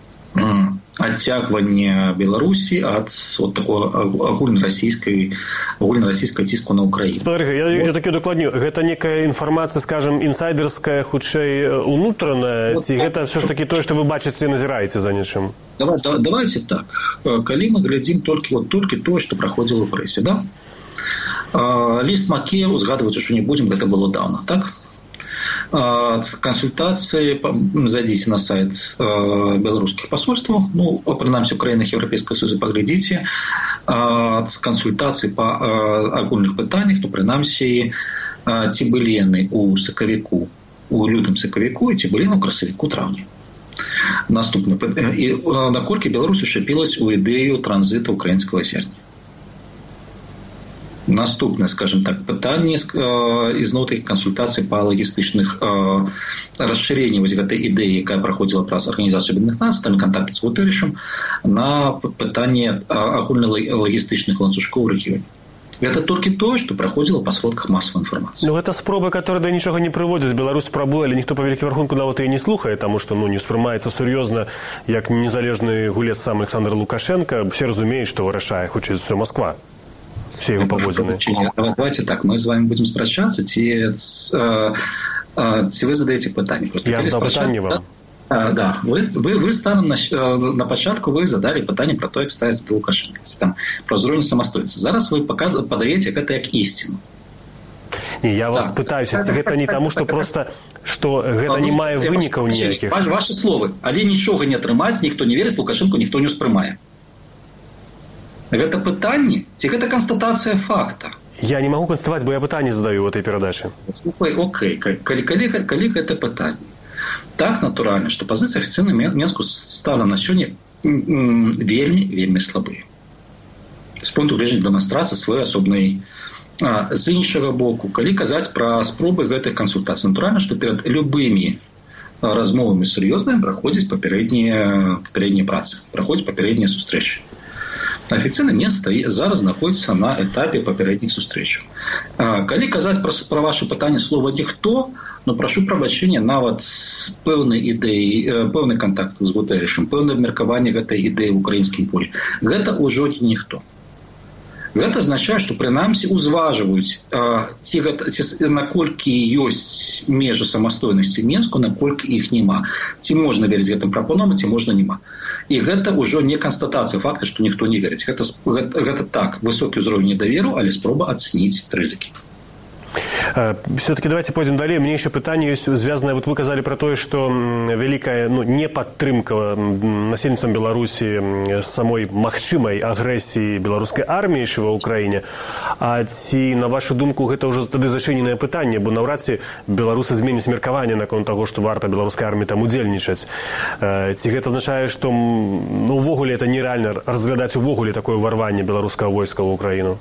адцягвання Беларусі ад от такого агульнарасійскай агульнарасійскай ціску на Украіну. Спадарка, я, я такі удакладню, гэта некая інфармацыя, скажем, інсайдерская, хутчэй унутраная, ці гэта ўсё ж такі тое, што вы бачыце і назіраеце за нечым? Давай, да, давайте так. Калі мы глядзім толькі вот толькі тое, што праходзіла ў прэсе, да? Ліст Макея узгадваць ужо не будзем, гэта было даўно, так? Кансультацыі, зайдзіце на сайт беларускіх пасольстваў, ну, прынамсі, у краінах Еўрапейскага Союза паглядзіце, кансультацыі па агульных пытаннях, то прынамсі ці былі яны ў сакавіку, у лютым сакавіку, і ці былі яны ў красавіку траўні. Наступна. І наколькі Беларусь ушчапілась у ідэю транзіту украінскага зерня. Наступнае, скажем так, пытанне ізноў такіх кансультацый па лагістычных расшыренні вось гэтай ідэі, якая праходзіла праз Арганізацыю Аб'яднаных Нацый, там кантакты з Гутэрышам, на пытанне агульналагістычных ланцужкоў у рэгіёне. Гэта толькі тое, што праходзіла па сродках масавай інфармацыі. Ну, гэта спроба, которая да нічога не прыводзіць. Беларусь спрабуе, але ніхто па вялікім рахунку нават і не слухае, таму што, ну, не ўспрымаецца сур'ёзна, як незалежны гулец сам Александр Лукашенко. Все разумеюць, што вырашае хутчэй за ўсё Масква. Все его поводзіны. Давайте так, мы с вами будем спрачаться, ці, ці вы задаете пытанне. Я задал пытанне вам. А, да, вы, вы, вы станом на, на пачатку вы задали пытанне про то, як ставіцца да Лукашенко, там, про ўзровень самастойнасці. Зараз вы показ... падаеце гэта як ісціну. Не, я вас так. пытаюся, гэта не таму, што просто, што гэта не мае вынікаў ніякіх. Ваши словы, але нічога не атрымаць, ніхто не верыць, Лукашенко ніхто не ўспрымае. Гэта пытанне, ці гэта канстатацыя факта? Я не магу канстатаваць, бо я пытанне задаю ў этой перадачы. Окей, калі, калі, калі гэта пытанне? Так, натуральна, што пазіцыя афіцыйна Менску стала на сёння вельмі, вельмі слабыя. З пункту гледжання дэманстрацыі сваёй асобнай. А, з іншага боку, калі казаць пра спробы гэтых кансультацый, натуральна, што перад любымі размовамі сур'ёзнымі праходзіць папярэднія, папярэднія працы, праходзіць папярэднія сустрэчы. Афіцыйна месца зараз знаходзіцца на этапе папярэдніх сустрэчаў. Калі казаць пра, пра ваше пытанне слова «ніхто», но прашу прабачэння нават з пэўнай ідэі, пэўны кантакт з Гутэрышам, пэўнае абмеркаванне гэтай ідэі ў украінскім полі. Гэта ўжо не ніхто. Гэта азначае, што прынамсі ўзважваюць, ці, ці наколькі ёсць межы самастойнасці Менску, наколькі іх няма. Ці можна верыць гэтым прапановам, ці можна няма. І гэта ўжо не канстатацыя факта, што ніхто не верыць. Гэта, гэта, гэта так, высокі ўзровень недаверу, але спроба ацэніць рызыкі. Все-таки давайте пойдем далее. Мне еще питание есть связанное. Вот вы сказали про то, что великая, ну, не подтримка насельніцтвам Беларуси самой магчымай агрессии белорусской армии в Украине. А ці, на вашу думку, это уже тогда зачиненное питание, бо навряд ці белорусы зменяць меркаванне наконт того, что варта белорусской армии там удзельнічаць. Ці гэта означает, что, ну, увогуле это нереально разглядать увогуле такое ворванне белорусского войска в Украину?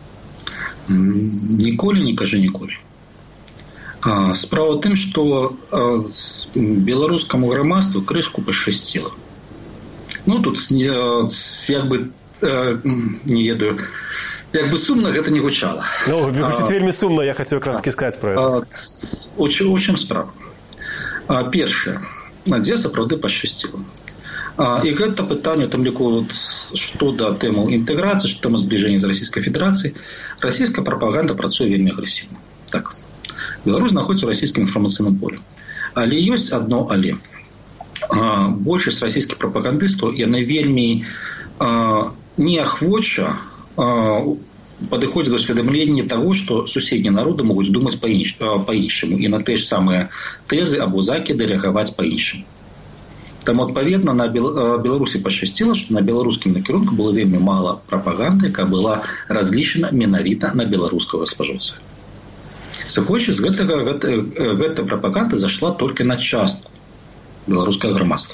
Ніколі не кажи ніколі. Справа в тым, што беларускаму грамадству крышку пашчасціла. Ну, тут як бы, не ведаю, як бы сумна гэта не гучала. Ну, гучыць вельмі сумна, я хацеў якраз сказаць пра гэта. У чым справа? Першае, дзе сапраўды пашчасціла. І гэта пытанне, там ліку, што да тэму інтэграцыі, што тэму збліжэння з Расійскай Федэрацыяй, расійская прапаганда працуе вельмі агрэсіўна. Так. Беларусь знаходзіцца ў расійскім інфармацыйным полі. Але ёсць адно але. Большасць расійскіх прапагандыстаў, яны вельмі неахвоча падыходзяць да ўсведамлення таго, што суседнія народы могуць думаць па-іншаму і на тыя ж самыя тэзы або закіды рэагаваць па-іншаму. Таму, адпаведна, на Беларусі пашчасціла, што на беларускім накірунку было вельмі мала прапаганды, якая была разлічана менавіта на беларускага спажыўца. Сыходзячы з гэтага, гэта, гэта прапаганда зашла толькі на частку беларускага грамадства.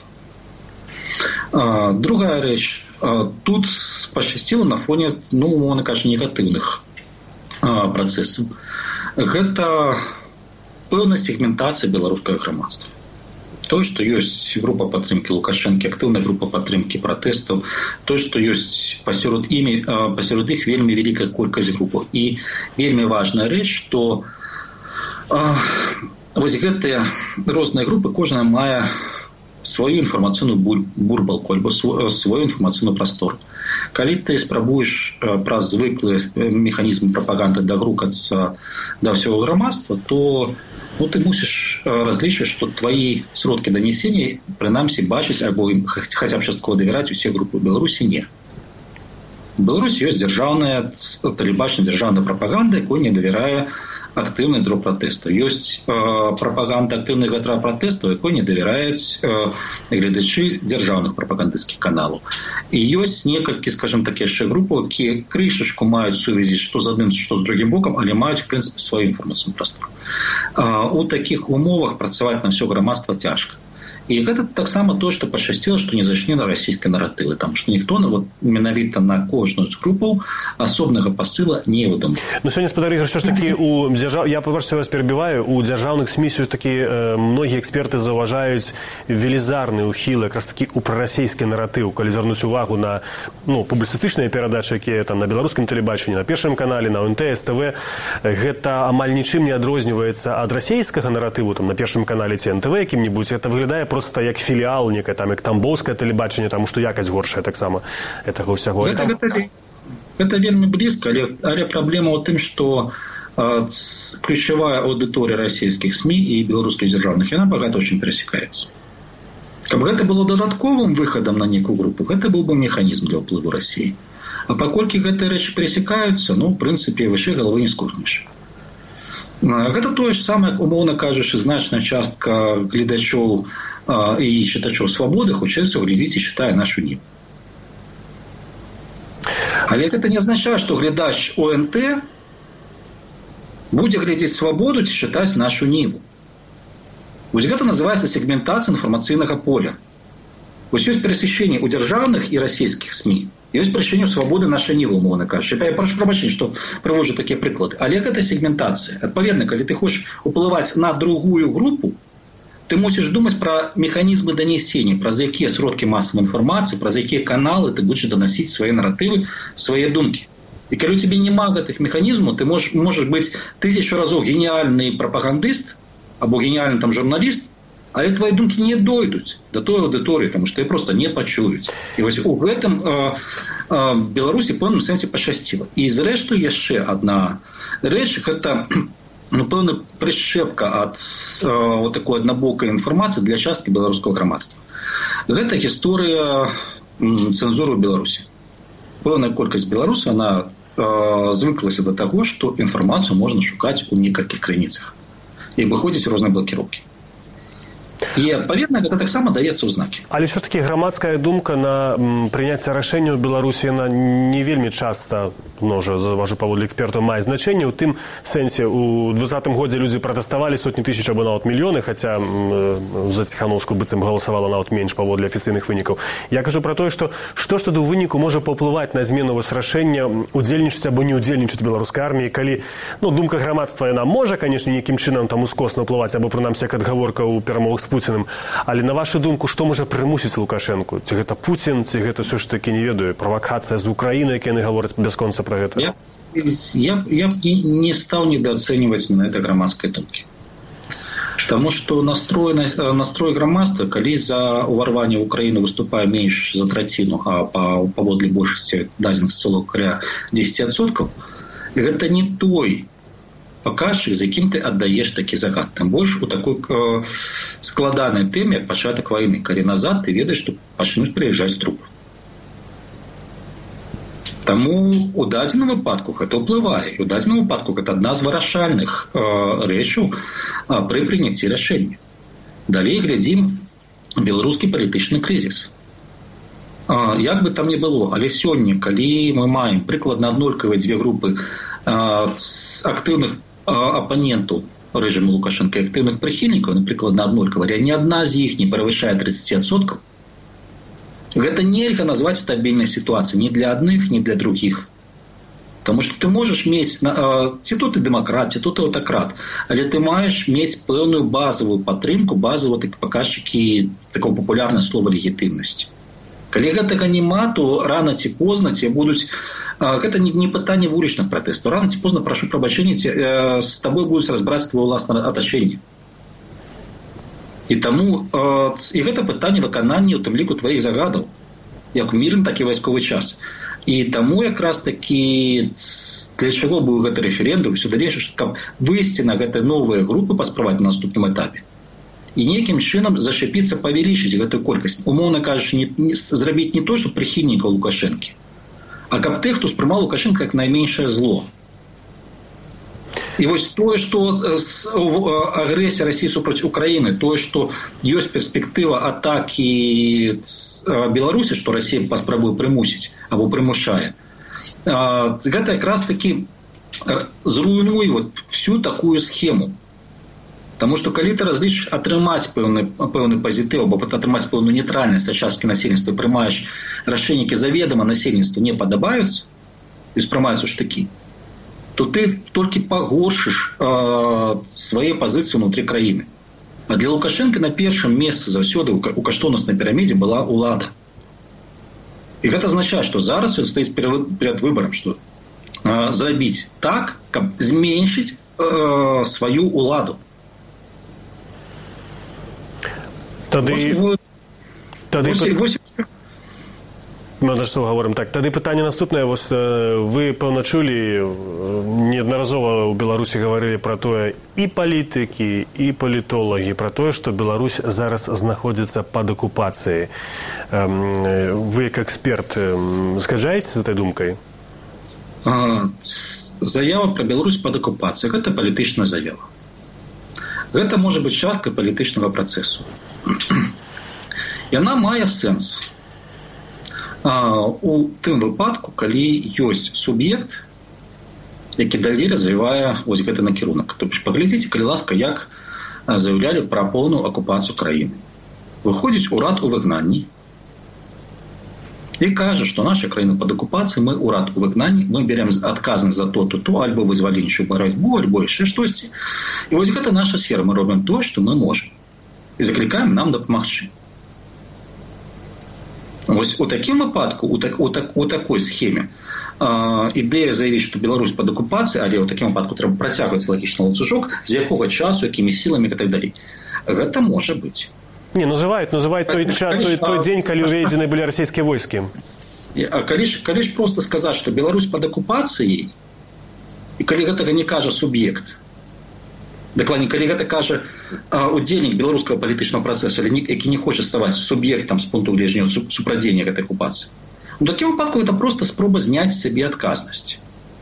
Другая рэч, тут пашчасціла на фоне, ну, умоўна кажучы, негатыўных працэсаў. Гэта пэўная сегментацыя беларускага грамадства. То, што ёсць група падтрымкі Лукашэнкі, актыўная група падтрымкі пратэстаў, то, што ёсць пасярод імі, пасярод іх вельмі вялікая колькасць групаў. І вельмі важная рэч, што вось гэтыя розныя групы, кожная мае сваю інфармацыйную бурбалку альбо сваю інфармацыйную прастору. Калі ты спрабуеш праз звыклыя механізмы прапаганды дагрукацца да ўсяго грамадства, то ну, ты мусіш разлічваць, што твои сродкі данесення, прынамсі, бачыць альбо ім хаця б часткова давяраць усе групы. У Беларусі не. У Беларусі ёсць дзяржаўная тэлебачная дзяржаўная прапаганда, якой не давярае актыўны ядро пратэсту. Ёсць э, прапаганда актыўнага ядра пратэсту, якой не давяраюць э, гледачы дзяржаўных прапагандысцкіх каналаў. І ёсць некалькі, скажем так, яшчэ групаў, якія крышачку маюць сувязі што з адным, што з другім бокам, але маюць, в прынцыпе, сваю інфармацыйную прастору. Э, у такіх умовах працаваць на ўсё грамадства цяжка. І гэта таксама то, што пашчасціла, што не зайшлі на расійскія наратывы, таму што ніхто ну, вот, менавіта на кожную з групаў асобнага пасыла не выдумаў. Ну, сёння, спадар Ігор, все ж таки у дзяржаў... я, па-перше, вас перебіваю, у дзяржаўных СМІ все ж таки э, многія эксперты заўважаюць велізарны ўхіл якраз такі у прарасійскі наратыў, калі звярнуць увагу на ну, публіцыстычныя перадачы, якія там на беларускім тэлебачанні, на першым канале, на ОНТ, СТВ, гэта амаль нічым не адрозніваецца ад расійскага наратыву, там на першым канале ці эн тэ вэ якім-небудзь, гэта выглядае просто як філіал некае, там, як тамбоўскае тэлебачанне, таму што якасць горшая таксама гэтага ўсяго. Гэта, там... гэта, гэта вельмі блізка, але, але праблема ў тым, што э, ключавая аўдыторыя расійскіх СМІ і беларускіх дзяржаўных, яна багата очень перасекаецца. Каб гэта было дадатковым выхадам на некую групу, гэта быў бы механізм для ўплыву Расіі. А паколькі гэтыя рэчы перасекаюцца, ну, в прынцыпе, вышэй галавы не скурнеш. Гэта тое ж самае, умоўна кажучы, значная частка гледачоў а, і чытачоў свабоды хоча глядзіць і чытае нашу ніву. Але гэта не азначае, што глядач ОНТ будзе глядзець свабоду ці чытаць нашу ніву. Вось гэта называецца сегментацыя інфармацыйнага поля. Вось ёсць перасечэнне ў дзяржаўных і расійскіх СМІ. Ёсць прычыню свабоды нашай нівы, умоўна кажучы. Я прашу прабачэння, што прыводжу такія прыклады. Але гэта сегментацыя. Адпаведна, калі ты хочаш уплываць на другую групу, ты мусіш думаць пра механізмы данесення, праз якія сродкі масавай інфармацыі, праз якія каналы ты будзеш данасіць свае наратывы, свае думкі. І калі у цябе няма гэтых механізмаў, ты можаш, можаш быць тысячу разоў геніальны прапагандыст або геніальны там журналіст, але твои думкі не дойдуць до той аўдыторыі, тому што іх просто не пачуюць. І вось у гэтым э, э, Беларусі пэўным сэнсе пашчасціла. І зрэшты яшчэ адна рэч, гэта ну, пэўна прышчэпка ад э, вот такой аднабокай інфармацыі для часткі беларускага грамадства. Гэта гісторыя цэнзуры ў Беларусі. Пэўная колькасць беларусаў, она э, звыклася до таго, што інфармацыю можна шукаць у некалькіх крыніцах і выходзіць розныя блакіроўкі. І, адпаведна, гэта таксама даецца ў знакі. Але ўсё ж такі грамадская думка на прыняцце рашэння ў Беларусі, яна не вельмі часта, ну, ўжо заважу паводле экспертаў, мае значэнне. У тым сэнсе, у двадцатым годзе людзі пратэставалі сотні тысяч або нават мільёны, хаця за Ціхановскую быццам галасавала нават менш паводле афіцыйных вынікаў. Я кажу пра тое, што што ж тады ў выніку можа паўплываць на змену вось рашэння удзельнічаць або не удзельнічаць беларускай арміі, калі, ну, думка грамадства, яна можа, канешне, нейкім чынам там ускосна ўплываць, або прынамсі як адгаворка ў перамовах з Пуціным. Але на вашу думку, што можа прымусіць Лукашэнку? Ці гэта Пуцін, ці гэта ўсё ж такі, не ведаю, правакацыя з Украіны, як яны гавораць бясконца пра гэта? Я, я, я б не, не стаў недооцэньваць менавіта грамадскай думкі. Таму што настрой, настрой грамадства, калі за ўварванне ў Украіну выступае менш за траціну, а па, паводле большасці дадзеных социолог каля дзесяць адсоткаў, гэта не той паказчык, з якім ты аддаеш такі загад. Тым больш у такой э, складанай тэме, як пачатак вайны, калі назад ты ведаеш, што пачнуць прыязджаць трупы. Таму у дадзеным выпадку гэта ўплывае. І у дадзеным выпадку гэта адна з вырашальных э, рэчаў э, пры прыняцці рашэння. Далей глядзім беларускі палітычны крызіс. Э, як бы там ни было, але сёння, калі мы маем прыкладна аднолькавыя дзве групы э, актыўных апанентаў рэжыму Лукашэнка і актыўных прыхільнікаў, напрыклад, аднолькава, ні адна з іх не перавышае тридцать адсоткаў, гэта нельга назваць стабільнай сітуацыяй ні для адных, ні для другіх. Таму што ты можаш мець, ці то ты дэмакрат, ці то ты аўтакрат, але ты маеш мець пэўную базавую падтрымку, базавыя паказчыкі такого папулярнае слова легітымнасць. Калі гэтага няма, то рана ці позна ці будуць. Гэта не пытанне вулічных пратэстаў. Рано ці позна, прашу прабачэння, з табой будуць разбіраць твоё ўласнае атачэнне. І таму і гэта пытанне выканання, у тым ліку, тваіх загадаў, як у мірны, так і вайсковы час. І таму якраз такі для чаго быў гэты рэферэндум, ўсё далейшае, каб выйсці на гэтыя новыя групы, паспрабаваць на наступным этапе. І нейкім чынам зашчапіцца, павялічыць гэтую колькасць. Умоўна кажучы, не, зрабіць не то, што прыхільнікаў Лукашэнкі, а каб тых, хто спрымаў Лукашенка як найменшае зло. І вось тое, што агрэсія Расіі супраць Украіны, тое, што ёсць перспектыва атакі Беларусі, што Расія паспрабуе прымусіць або прымушае, гэта якраз такі зруйнуе вот всю такую схему. Таму што калі ты разлічыш атрымаць пэўны, пэўны пазітыў, або атрымаць пэўную нейтральнасць са часткі насельніцтва, прымаеш рашэнні, які заведама насельніцтву не падабаюцца і спрымаюцца штыкі, то ты толькі пагоршыш э, свае пазіцыі ўнутры краіны. А для Лукашэнка на першым месцы заўсёды у каштоўнаснай пірамідзе была ўлада. І гэта азначае, што зараз ён стаіць перад выбарам, што э, зрабіць так, каб зменшыць э, сваю ўладу. Тады, вось, тады, вось, вось. Мы што гаворым так. Тады пытанне наступнае. Вось, вы, пэўна, чулі, неаднаразова ў Беларусі гаварылі пра тое і палітыкі, і палітолагі, пра тое, што Беларусь зараз знаходзіцца пад акупацыяй. Вы, як эксперт, згаджаецеся з этой думкай? Заява пра Беларусь пад акупацыяй – гэта палітычная заява. Гэта можа быць часткай палітычнага працэсу. Яна мае сэнс у тым выпадку, калі ёсць суб'ект, які далей развівае вось гэты накірунак. То бишь, паглядзіце, калі ласка, як заяўлялі пра поўную акупацыю краіны. Выходзіць урад у выгнанні і кажа, што наша краіна пад акупацыяй, мы урад у выгнанні, мы берем адказнасць за то, то, то, альбо вызваленчую барацьбу, альбо яшчэ штосьці. І вось гэта наша сфера, мы робім тое, што мы можам. І заклікаем нам дапамагчы. Вось у такім выпадку, у, так, у, так, у такой схеме, э, ідэя заявіць, што Беларусь пад акупацыяй, але ў такім выпадку трэба працягваць лагічны ланцужок, з якога часу, якімі сіламі і так далей. Гэта можа быць. Не, называют, называют той, час, той, той день, калі уведены былі расійскія войскі. А калі ж, калі ж просто сказаць, што Беларусь пад акупацыяй, і калі гэтага не кажа суб'ект, дакладней, калі гэта кажа удзельнік беларускага палітычнага працэсу, які не хоча ставаць суб'ектам з пункту гледжання супрадзення гэтай акупацыі, у такім выпадку гэта проста спроба зняць сабе адказнасць.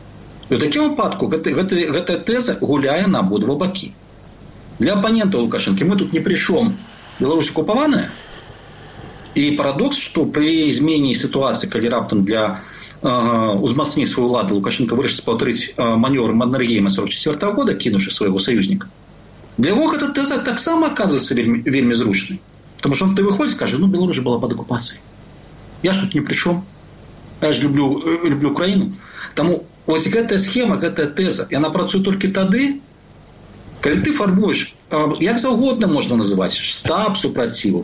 І ў такім выпадку гэта, гэта, гэта тэза гуляе на абодва бакі. Для апанента Лукашэнкі мы тут не пры чым. Беларусь акупаваная. І парадокс, што пры змене сітуацыі, калі раптам для э, узмацнення сваёй улады Лукашенко вырашыць паўтарыць э, манёвр Маннергейма сорок четвёртого года, кінуўшы свайго саюзніка, для яго гэта тэза таксама аказваецца вельмі, вельмі зручнай. Таму што он ты выходзіць, скажа, ну Беларусь была пад акупацыяй. Я ж тут не пры чым. Я ж люблю, люблю Украіну. Таму вось гэтая схема, гэтая тэза, яна працуе толькі тады, калі ты фармуеш, як заўгодна можна называць, штаб супраціву,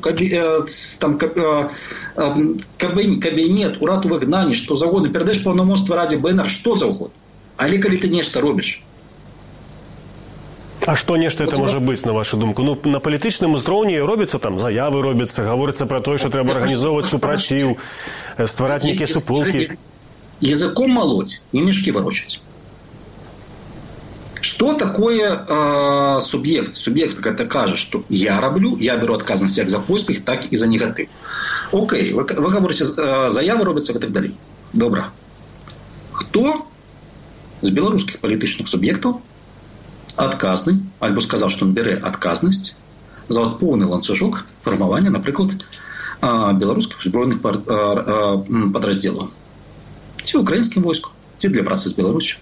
кабінет, урад у выгнанні, што заўгодна, перадаеш паўнамоцтва Радзе БНР, што заўгодна. Але калі ты нешта робіш. А што нешта это можа быць, на вашу думку? Ну, на палітычным узроўні робяцца там заявы, робяцца, гаворыцца пра тое, што трэба арганізоўваць супраціў, ствараць нейкія суполкі. Языком молоть, не мешки ворочать. Что такое э, субъект? Субъект это кажет, что я роблю, я беру отказность как за поспех, так и за негатив. Окей, вы, вы говорите, э, заявы робятся и так далее. Добро. Кто з белорусских политических субъектов отказный, альбо сказал, что он бере отказность за вот полный ланцюжок формования, например, э, белорусских збройных э, э, подразделов. Ці украінскім войску, ці для працы з Беларусью.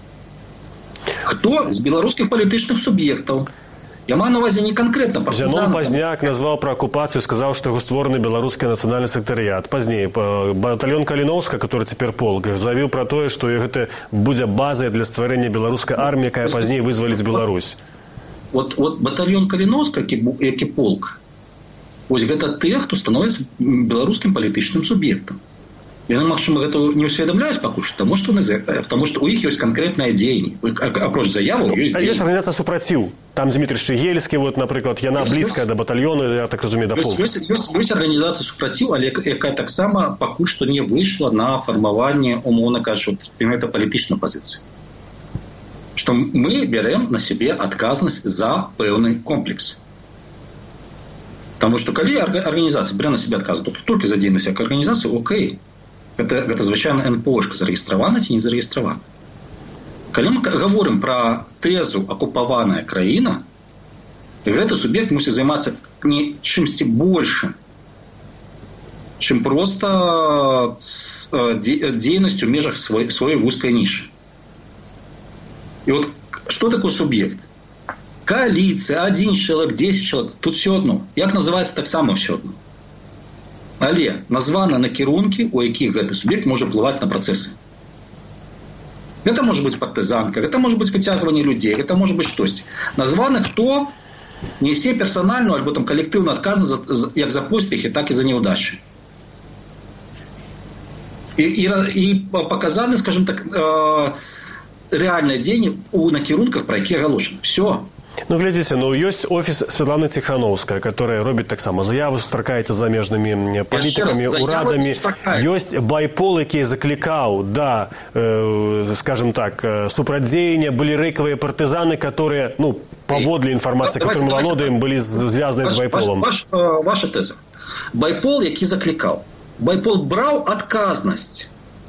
Хто з беларускіх палітычных суб'ектаў? Я маю на увазі не канкрэтна партызан. Зянон Пазняк назваў пра акупацыю, сказаў, што яго створаны беларускі нацыянальны сектарыят. Пазней батальён Каліноўска, который цяпер полк, заявіў пра тое, што гэта будзе базай для стварэння беларускай арміі, якая пазней вызваліць Беларусь. Вот, вот батальён Каліноўска, які, які полк, вось гэта тых, хто становіцца беларускім палітычным суб'ектам. Яны, магчыма, гэта не ўсведамляюць пакуль што, таму што, таму што ў іх ёсць канкрэтнае дзеянне. Апроч заяваў, ёсць дзеянне. Ёсць арганізацыя супраціў. Там Дмітрий Шчыгельскі, вот, напрыклад, яна блізкая да батальёну, я так разумею, да полку. Ёсць, ёсць, ёсць арганізацыя супраціў, але якая таксама пакуль што не выйшла на фармаванне, умоўна кажучы, гэта палітычнай пазіцыі. Што мы бярэм на сябе адказнасць за пэўны комплекс. Таму што калі арганізацыя бярэ на сябе адказнасць толькі за дзейнасць як арганізацыю, окей. Гэта, гэта звычайна эн пэ о-шка зарэгістравана ці не зарэгістравана. Калі мы гаворым пра тэзу акупаваная краіна, гэты суб'ект мусіць займацца не чымсьці большым, чым проста дзейнасцю ў межах свой, сваёй вузкай нішы. І от што такое суб'ект? Коаліцыя, адзін чалавек, дзесяць чалавек, тут все одно. Як называецца, таксама все одно. Але названы накірункі, у якіх гэты суб'ект можа ўплываць на працэсы. Гэта можа быць партызанка, гэта можа быць выцягванне людзей, гэта можа быць штосьці. Названы хто нясе персанальную альбо там калектыўную адказнасць як за поспехі, так і за няўдачы. І, і, і паказаны, скажем так, э, рэальнае дзеянне ў накірунках, пра якія агалошаны. Все. Ну, глядзіце, ну, ёсць офіс Святланы Ціханаўскай, которая робіць таксама заявы, сустракаецца з замежнымі палітыкамі, урадамі. Ёсць байпол, які заклікаў, да, э, скажем так, супрадзеяння, былі рэйкавыя партызаны, которые, ну, паводле інфармацыі, которую мы валодаем, былі звязаны з байполом. Ваш, ваш, ваша тэза. Байпол, які заклікаў. Байпол браў адказнасць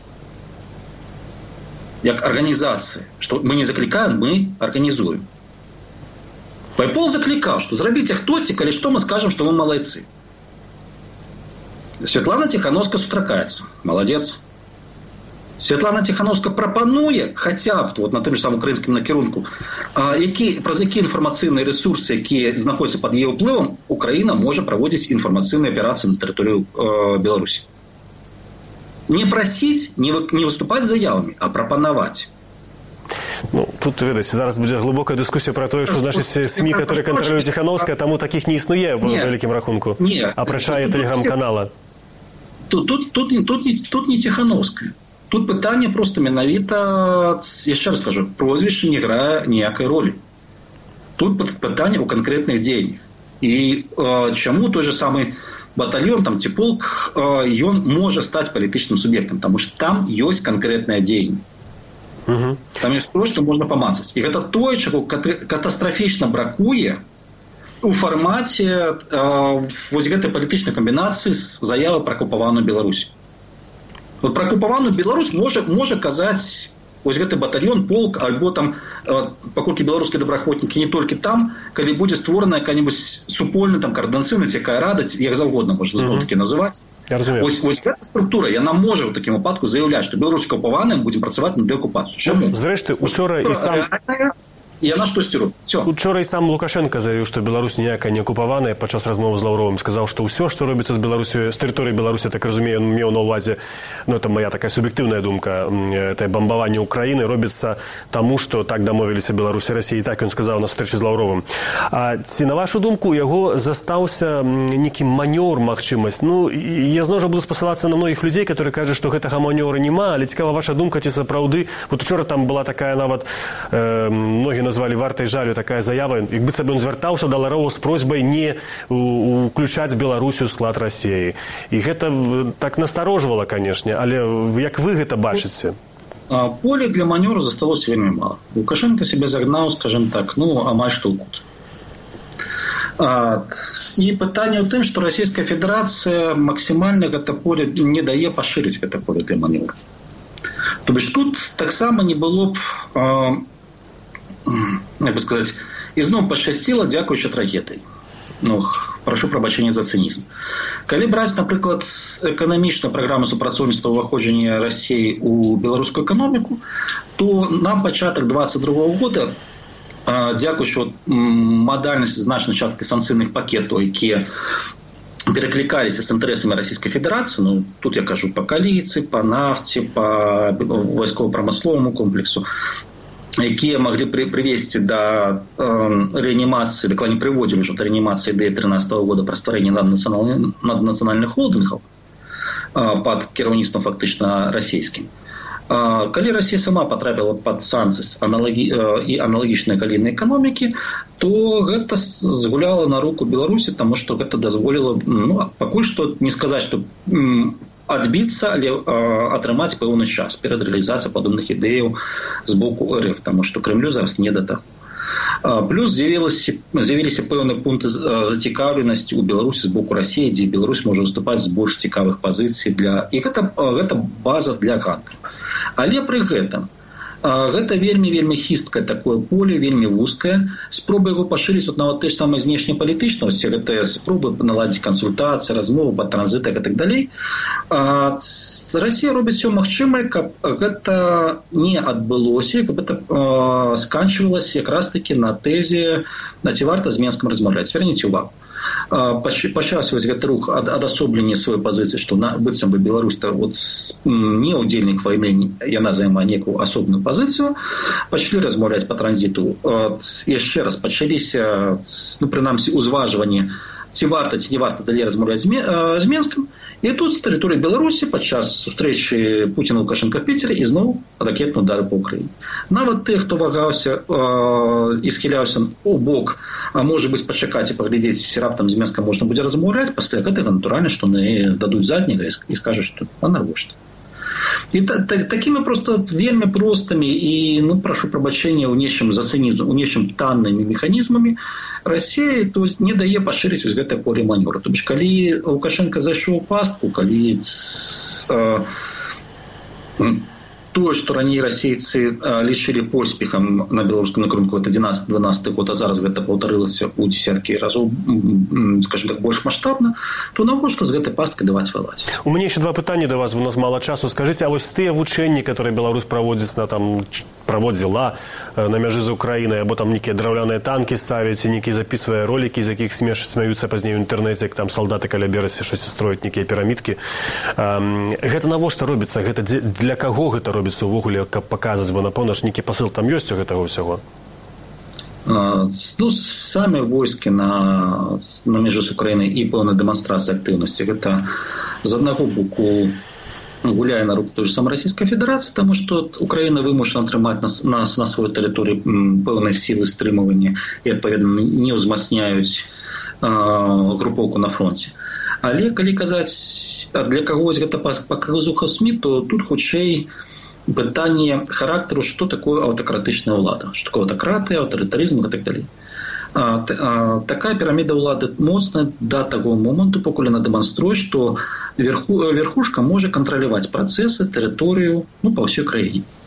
як арганізацыя, што мы не заклікаем, мы арганізуем. Байпол заклікаў, што зрабіце хтосьці, калі што мы скажам, што мы малайцы. Святлана Ціханаўская сустракаецца. Маладзец. Святлана Ціханаўская прапануе, хаця б вот, на тым же самым украінскім накірунку, які, праз якія інфармацыйныя рэсурсы, якія знаходзяцца пад яе ўплывам, Украіна можа праводзіць інфармацыйныя аперацыі на тэрыторыю э, Беларусі. Не прасіць, не, вы, не выступаць з заявамі, а прапанаваць. Ну, тут, ведаце, зараз будзе глыбокая дыскусія пра тое, што значыць СМІ, которые кантралююць Ціханаўская, таму такіх не існуе ў вялікім рахунку. Апрача тэлеграм-канала. Тут, тут, тут, тут, не, тут не Ціханаўская. Тут пытанне проста менавіта, яшчэ раз скажу, прозвішча не грае ніякай ролі. Тут пытанне ў канкрэтных дзеяннях. І э, чаму той же самы батальён, там, ці полк, э, ён можа стаць палітычным суб'ектам, таму што там ёсць канкрэтнае дзеянне. Угу. Там ёсць тое, што можна памацаць. І гэта тое, чаго катастрафічна бракуе у фармаце э, вось гэтай палітычнай камбінацыі з заявы пра акупаваную Беларусь. Вот пра акупаваную Беларусь можа, можа казаць вось гэты батальён, полк, альбо там, паколькі беларускія добраахвотнікі не толькі там, калі будзе створана якая-небудзь супольная, там, коордынацыйная ці якая рада, як заўгодна можна зноў-такі называць. Вось, вось гэта структура, яна можа ў такім выпадку заяўляць, што беларусы акупаваныя, будзем працаваць на дэакупацыю. Чаму? Зрэшты, учора і сам... І яна штосьці робіць. Учора і сам Лукашенко заявіў, што Беларусь ніякая не акупаваная, падчас размовы з Лаўровым сказаў, што ўсё, што робіцца з Беларусю, з тэрыторыі Беларусі, так разумею, ён меў на ўвазе, ну, это моя такая суб'ектыўная думка, это бамбаванне Украіны робіцца таму, што так дамовіліся Беларусь і Расія, і так ён сказаў на сустрэчы з Лаўровым. А ці, на вашу думку, яго застаўся нейкі манёвр, магчымасць? Ну, я зноў жа буду спасылацца на многіх людзей, которые кажуць, што гэтага манёвра няма, але цікава ваша думка, ці сапраўды, вот учора там была такая нават, э, многі назвалі вартай жалю такая заява, як быццам ён звяртаўся да Лаўрова з просьбай не уключаць Беларусю ў склад Расіі. І гэта так насторожвала, канешне, але як вы гэта бачыце? Поле для манёвру засталося вельмі мала. Лукашенко себе загнаў, скажем так, ну, амаль што ў кут. І пытанне ў тым, што Расійская Федэрацыя максімальна гэта поле не дае пашырыць гэта поле для манёвру. То бишь тут таксама не было б, як бы сказаць, ізноў пашчасціла, дзякуючы трагедыі. Ну, прашу прабачэння за цынізм. Калі браць, напрыклад, эканамічную праграму супрацоўніцтва ўваходжання Расіі ў беларускую эканоміку, то на пачатак двадцать другого года, дзякуючы мадальнасці значнай часткі санкцыйных пакетаў, якія перекликались с интересами Российской Федерации, ну, тут я кажу по коалиции, по нафте, по войсково-промысловому комплексу, якія могли привести до э, реанимации, так они приводили уже до реанимации две тысячи тринадцатого года про стварэнне наднациональных холдингов э, под кіраўніцтвам фактично российским. Э, калі Россия сама потрапила под санкции аналоги, э, и аналогичные калійнай экономики, то гэта згуляла на руку Беларусі, тому что гэта дазволіла, ну, пакуль што не сказать, что м, адбіцца, але э, атрымаць пэўны час перад рэалізацыяй падобных ідэяў з боку РФ, тому что Крымлю зараз не да таго. Э, плюс з'явіліся пэўныя пункты зацікаўленасці ў Беларусі з боку Расіі, дзе Беларусь можа выступаць з больш цікавых пазіцый для... І гэта, гэта база для гандлю. Але пры гэтым гэта вельмі-вельмі хісткае такое поле, вельмі вузкае. Спробы яго пашырыць вот нават той самай знешнепалітычнай, гэтыя спробы наладзіць кансультацыі, размовы па транзітах і так далей. Расія робіць усё магчымае, каб гэта не адбылося, каб гэта сканчвалася якраз такі на тэзе, на ці варта з Менскам размаўляць. Зверніце ўвагу. Пачаўся вось гэты рух ад адасоблення сваёй пазіцыі, што на, быццам бы Беларусь вот, не ўдзельнік вайны, яна займае некую асобную пазіцыю, пачалі размаўляць па транзіту. Яшчэ раз пачаліся, ну, прынамсі, узважванні, ці варта, ці не варта далей размаўляць з Менскам. І тут з тэрыторыі Беларусі падчас сустрэчы Пуціна Лукашенка в Піцеры ізноў ракетны ўдары па Ўкраіне. Нават тых, хто вагаўся э, і схіляўся у бок, а можа быць пачакаць і паглядзець, раптам з Менскам можна будзе размаўляць, пасля гэтага натуральна, што яны дадуць задняга і скажуць, што а навошта. І та, та, такімі просто вельмі простымі і, ну, прашу прабачэння ў нечым за цынізм, у нечым таннымі механізмамі Расія то не дае пашырыць вось гэтае поле манёвру. То бишь, калі Лукашенко зайшоў у пастку, калі э, тое, што раней расейцы лічылі поспехам на беларускім накірунку, это дванадцаты год, а зараз гэта паўтарылася ў дзесяткі разоў, скажем так, больш маштабна, то навошта з гэтай пасткай даваць вылазь? У мяне яшчэ два пытанні да вас, у нас мала часу. Скажыце, а вось тыя вучэнні, которые Беларусь праводзіць на там праводзіла на мяжы з Украінай, або там нейкія драўляныя танкі ставяць, і нейкі запісвае ролікі, з якіх смеш смяюцца пазней у інтэрнэце, як там салдаты каля берасці штосьці строяць, нейкія пірамідкі. Гэта навошта робіцца? Гэта для каго гэта робіцца увогуле, каб паказваць, бо напэўна ж нейкі пасыл там ёсць у гэтага ўсяго? Ну, самі войскі на, на мяжы з Украінай і пэўная дэманстрацыя актыўнасці. Гэта з аднаго боку гуляе на руку той же самой Российской Федерации, потому что Украина вымушана трымаць нас, нас на своей территории пэўнай силы стрымывания и, адпаведна, не ўзмацняюць э, групоўку на фронте. Але, калі казаць, для каго гэта паказуха СМИ, то тут хутчэй пытанне характару, что такое аўтакратычная ўлада, что такое аўтакратыя, аўтарытарызм и так далее. А, а, такая пирамида улады моцная до того моменту, покуль она демонструет, что верху, верхушка может контролировать процессы, территорию, ну, по всей краине.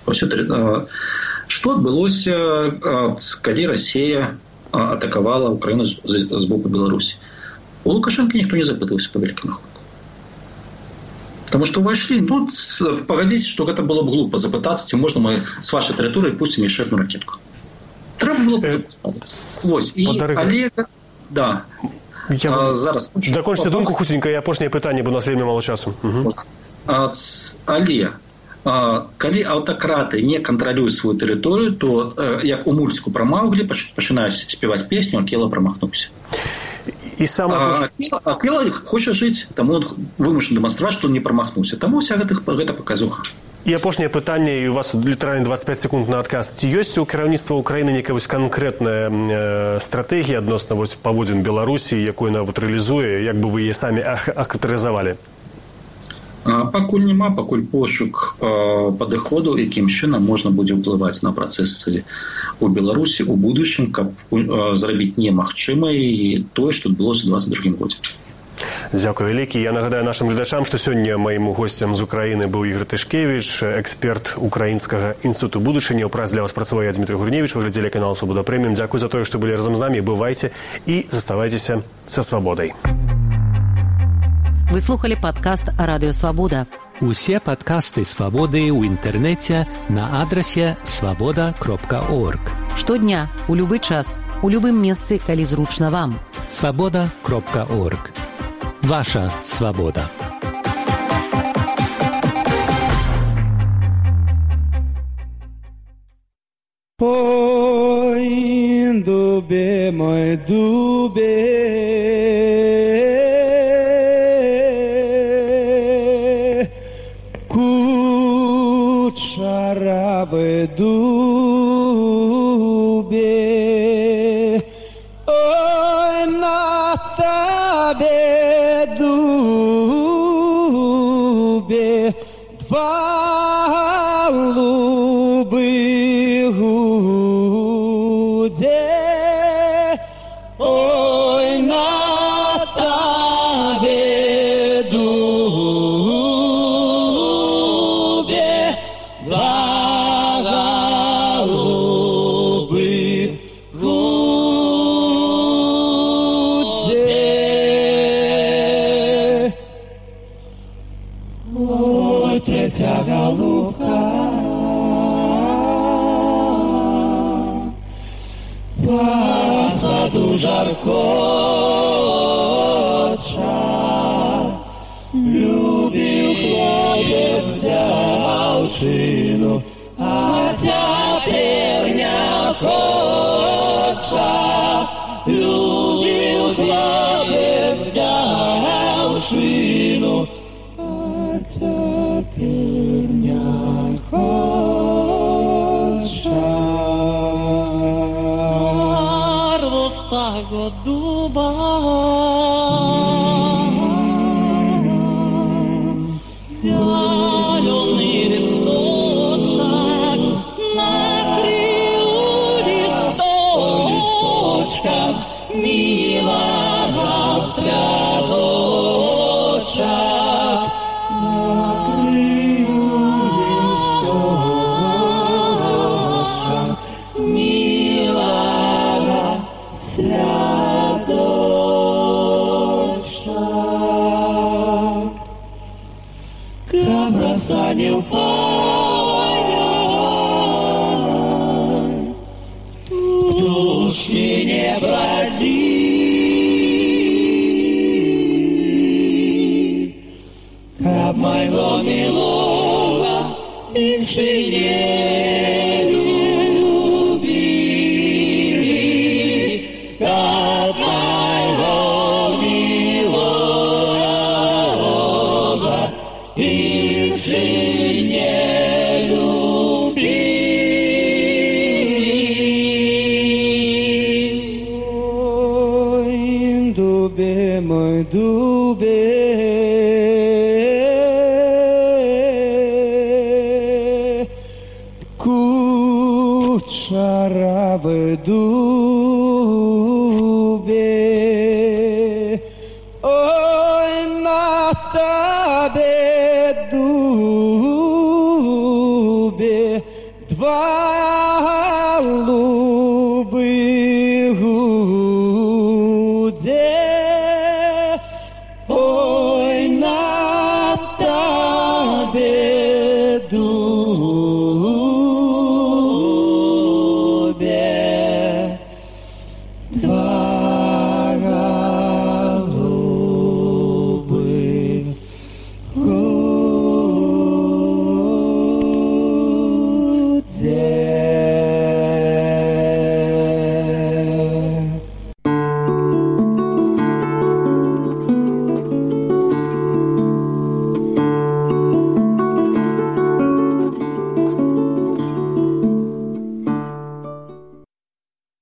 Што адбылося, калі Расія атакавала Украіну з боку Беларусі? У Лукашенко ніхто не запытаўся па вялікім рахунку. Потому что увайшлі, ну, пагадзіце, што гэта было б глупа запытацца, ці можна мы з вашай тэрыторыі пусцім яшчэ одну ракетку. Трэба было б запытацца. Вось, і але... Да. Я... А, зараз. Дакончце думку хутенька, і апошняе пытанне, бо у нас вельмі мала часу. Угу. А, але... А, калі аўтакраты не кантралююць сваю тэрыторыю, то, як у мультику пра Мауглі, пачынаюць спяваць песню, Акела прамахнуўся. І саме... А Акела хоча жыць, таму он вымушаны дэманстраваць, што он не прамахнуўся. Таму вся гэта, гэта паказуха. І апошняе пытанне, і у вас літаральна двадцять пять секунд на адказ. Ці ёсць у кіраўніцтва Украіны некая канкрэтная э, стратэгія адносна паводзін Беларусі, якую яна вот рэалізуе, як бы вы яе самі ахарактарызавалі? Пакуль няма, пакуль пошук падыходу, якім чынам можна будзе ўплываць на працэсы у Беларусі у будучым, каб зрабіць немагчымай тое, што адбылося ў двадцать другім годзе. Дзякуй вялікі. Я нагадаю нашим гледачам, што сёння маім госцем з Украіны быў Ігор Тышкевіч, эксперт Украінскага інстытуту будучыні. У праз для вас працаваў я, Дмітрий Гурневіч, вы глядзелі канал Свабода Прэміум. Дзякуй за тое, што былі разам з намі. Бывайце і заставайцеся са свабодай. Вы слухали падкаст «Радыё Свабода». Усе падкасты «Свабоды» ў інтэрнэце на адрасе свабода кропка орг. Штодня, у любы час, у любым месцы, калі зручна вам. свабода кропка орг. Ваша свабода. Ой, дубе мой, дубе, кучерявый дубе, ой, на тебе, дубе, два голубых гуде, ой, на тебе, дубе, два голубых гуде. Ой, третя голубка по саду жаркоча, любил хлопец дзяўчыну, а цяпер не хоча. Любил хлопец дзяўчыну, а цяпер не хоча. Старого дуба зеленый листочек, накрыл листочком милого цветочек, накрыл листочком милого цветочек. Бросанил поле, тучки не броди, как моего милого меньше не любили, как моего милого меньше не любили. Ой, дубе мой, дубе, кучерявый дубе,